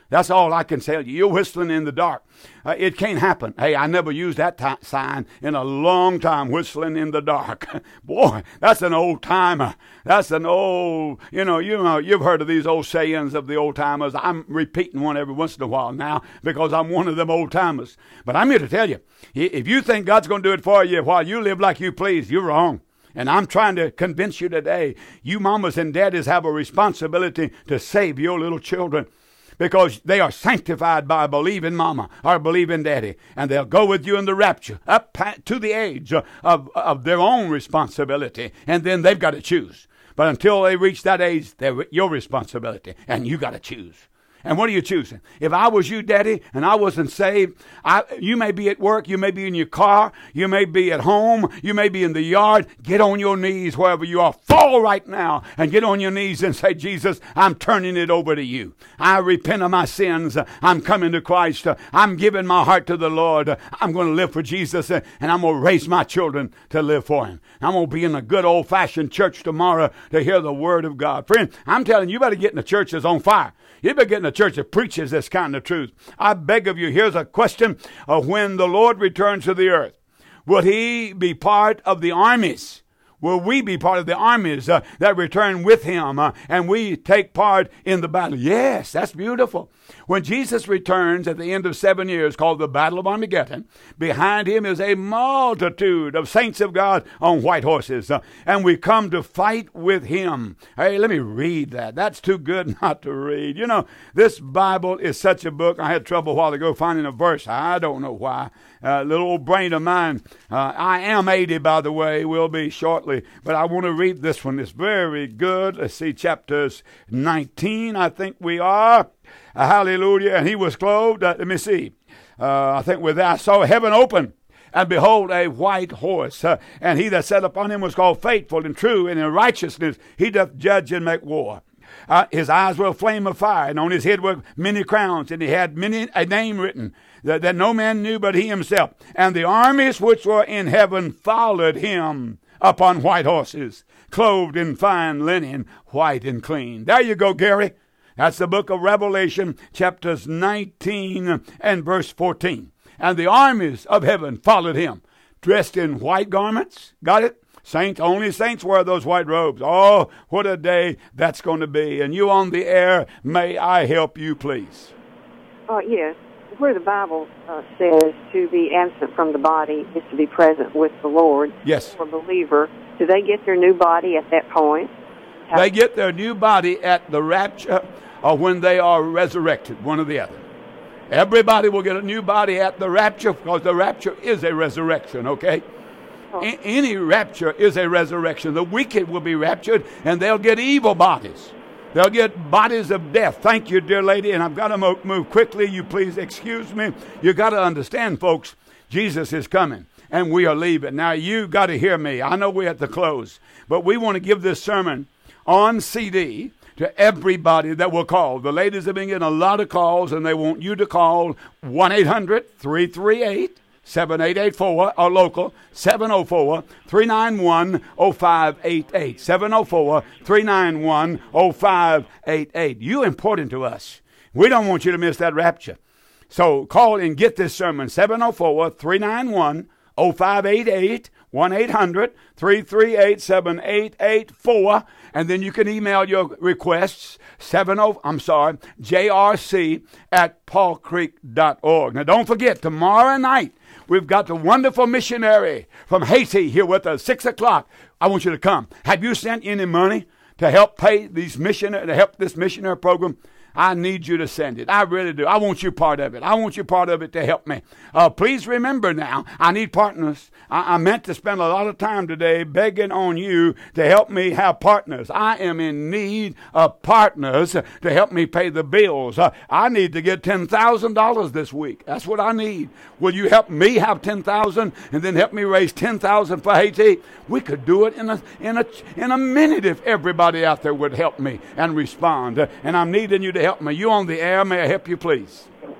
Speaker 1: That's all I can tell you. You're whistling in the dark. Uh, it can't happen. Hey, I never used that t- sign in a long time, whistling in the dark. Boy, that's an old timer. That's an old, you know, you know, you've heard of these old sayings of the old timers. I'm repeating one every once in a while now because I'm one of them old timers. But I'm here to tell you, if you think God's going to do it for you while you live like you please, you're wrong. And I'm trying to convince you today, you mamas and daddies have a responsibility to save your little children, because they are sanctified by believing mama or believing daddy. And they'll go with you in the rapture up to the age of, of their own responsibility. And then they've got to choose. But until they reach that age, they're your responsibility. And you got to choose. And what are you choosing? If I was you, Daddy, and I wasn't saved, I, you may be at work, you may be in your car, you may be at home, you may be in the yard. Get on your knees wherever you are. Fall right now and get on your knees and say, Jesus, I'm turning it over to you. I repent of my sins. I'm coming to Christ. I'm giving my heart to the Lord. I'm going to live for Jesus, and I'm going to raise my children to live for Him. I'm going to be in a good old-fashioned church tomorrow to hear the Word of God. Friend, I'm telling you, you better get in a church that's on fire. You better get in a church that preaches this kind of truth. I beg of you, here's a question of when the Lord returns to the earth. Will He be part of the armies? Will we be part of the armies uh, that return with Him uh, and we take part in the battle? Yes, that's beautiful. When Jesus returns at the end of seven years, called the Battle of Armageddon, behind Him is a multitude of saints of God on white horses. Uh, and we come to fight with Him. Hey, let me read that. That's too good not to read. You know, this Bible is such a book. I had trouble a while ago finding a verse. I don't know why. Uh, little old brain of mine. Uh, I am eighty, by the way, will be shortly. But I want to read this one. It's very good. Let's see, chapters nineteen, I think we are. Uh, hallelujah. And He was clothed. Uh, let me see. Uh, I think with that, I saw heaven open. And behold, a white horse. Uh, and He that sat upon him was called Faithful and True, and in righteousness He doth judge and make war. Uh, his eyes were a flame of fire, and on his head were many crowns, and he had many a name written that, that no man knew but he himself. And the armies which were in heaven followed him upon white horses, clothed in fine linen, white and clean. There you go, Gary. That's the book of Revelation, chapters nineteen and verse fourteen. And the armies of heaven followed him, dressed in white garments. Got it? Saints, only saints wear those white robes. Oh, what a day that's going to be. And you on the air, may I help you, please?
Speaker 9: Oh, yes. Where the Bible uh, says to be absent from the body is to be present with the Lord.
Speaker 1: Yes.
Speaker 9: For a believer, do they get their new body at that point? How
Speaker 1: they get their new body at the rapture or when they are resurrected, one or the other. Everybody will get a new body at the rapture because the rapture is a resurrection, okay?
Speaker 9: Oh.
Speaker 1: A- any rapture is a resurrection. The wicked will be raptured, and they'll get evil bodies. They'll get bodies of death. Thank you, dear lady, and I've got to mo- move quickly. You please excuse me. You got to understand, folks, Jesus is coming, and we are leaving. Now, you got to hear me. I know we're at the close, but we want to give this sermon on C D to everybody that will call. The ladies have been getting a lot of calls, and they want you to call one eight hundred three three eight seven eight eight four or local seven oh four three nine one oh five eight eight. seven oh four three nine one oh five eight eight. You're important to us. We don't want you to miss that rapture. So call and get this sermon, seven oh four three nine one oh five eight eight, one eight hundred three three eight seven eight eight four. And then you can email your requests, seven oh, I'm sorry, J R C at paul creek dot org. Now don't forget, tomorrow night, we've got the wonderful missionary from Haiti here with us, six o'clock. I want you to come. Have you sent any money to help pay these missionary, to help this missionary program? I need you to send it. I really do. I want you part of it. I want you part of it to help me. Uh, please remember now, I need partners. I, I meant to spend a lot of time today begging on you to help me have partners. I am in need of partners to help me pay the bills. Uh, I need to get ten thousand dollars this week. That's what I need. Will you help me have ten thousand dollars and then help me raise ten thousand dollars for Haiti? We could do it in a, in a, in a minute if everybody out there would help me and respond. Uh, and I'm needing you to help me. You on the air, may I help you, please?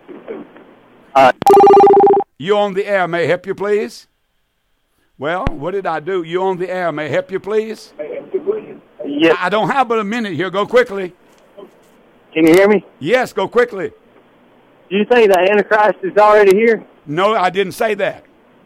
Speaker 4: Uh,
Speaker 1: you on the air, may I help you, please? Well, what did I do? You on the air, may I help you, please?
Speaker 4: yes.
Speaker 1: I don't have but a minute here. Go quickly.
Speaker 4: Can you hear me?
Speaker 1: Yes, go quickly.
Speaker 10: Do you think the Antichrist is already here?
Speaker 1: No, I didn't say that.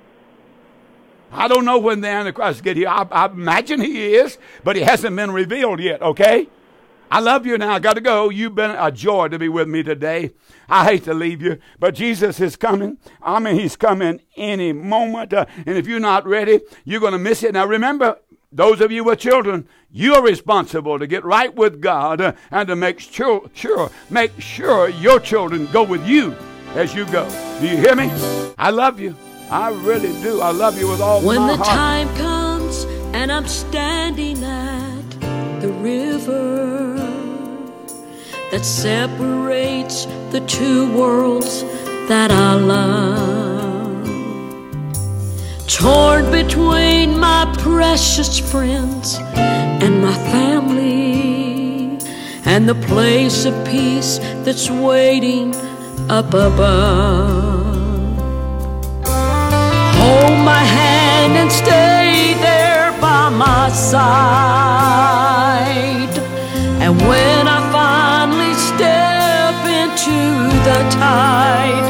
Speaker 1: I don't know when the Antichrist get here. I, I imagine he is, but he hasn't been revealed yet, okay? I love you now. I got to go. You've been a joy to be with me today. I hate to leave you, but Jesus is coming. I mean, he's coming any moment. Uh, and if you're not ready, you're going to miss it. Now, remember, those of you with children, you're responsible to get right with God uh, and to make sure, sure, make sure your children go with you as you go. Do you hear me? I love you. I really do. I love you with all
Speaker 11: when
Speaker 1: my
Speaker 11: the
Speaker 1: heart.
Speaker 11: time comes and I'm standing at the river that separates the two worlds that I love, torn between my precious friends and my family, and the place of peace that's waiting up above. Hold my hand and stay there by my side. And when I finally step into the tide,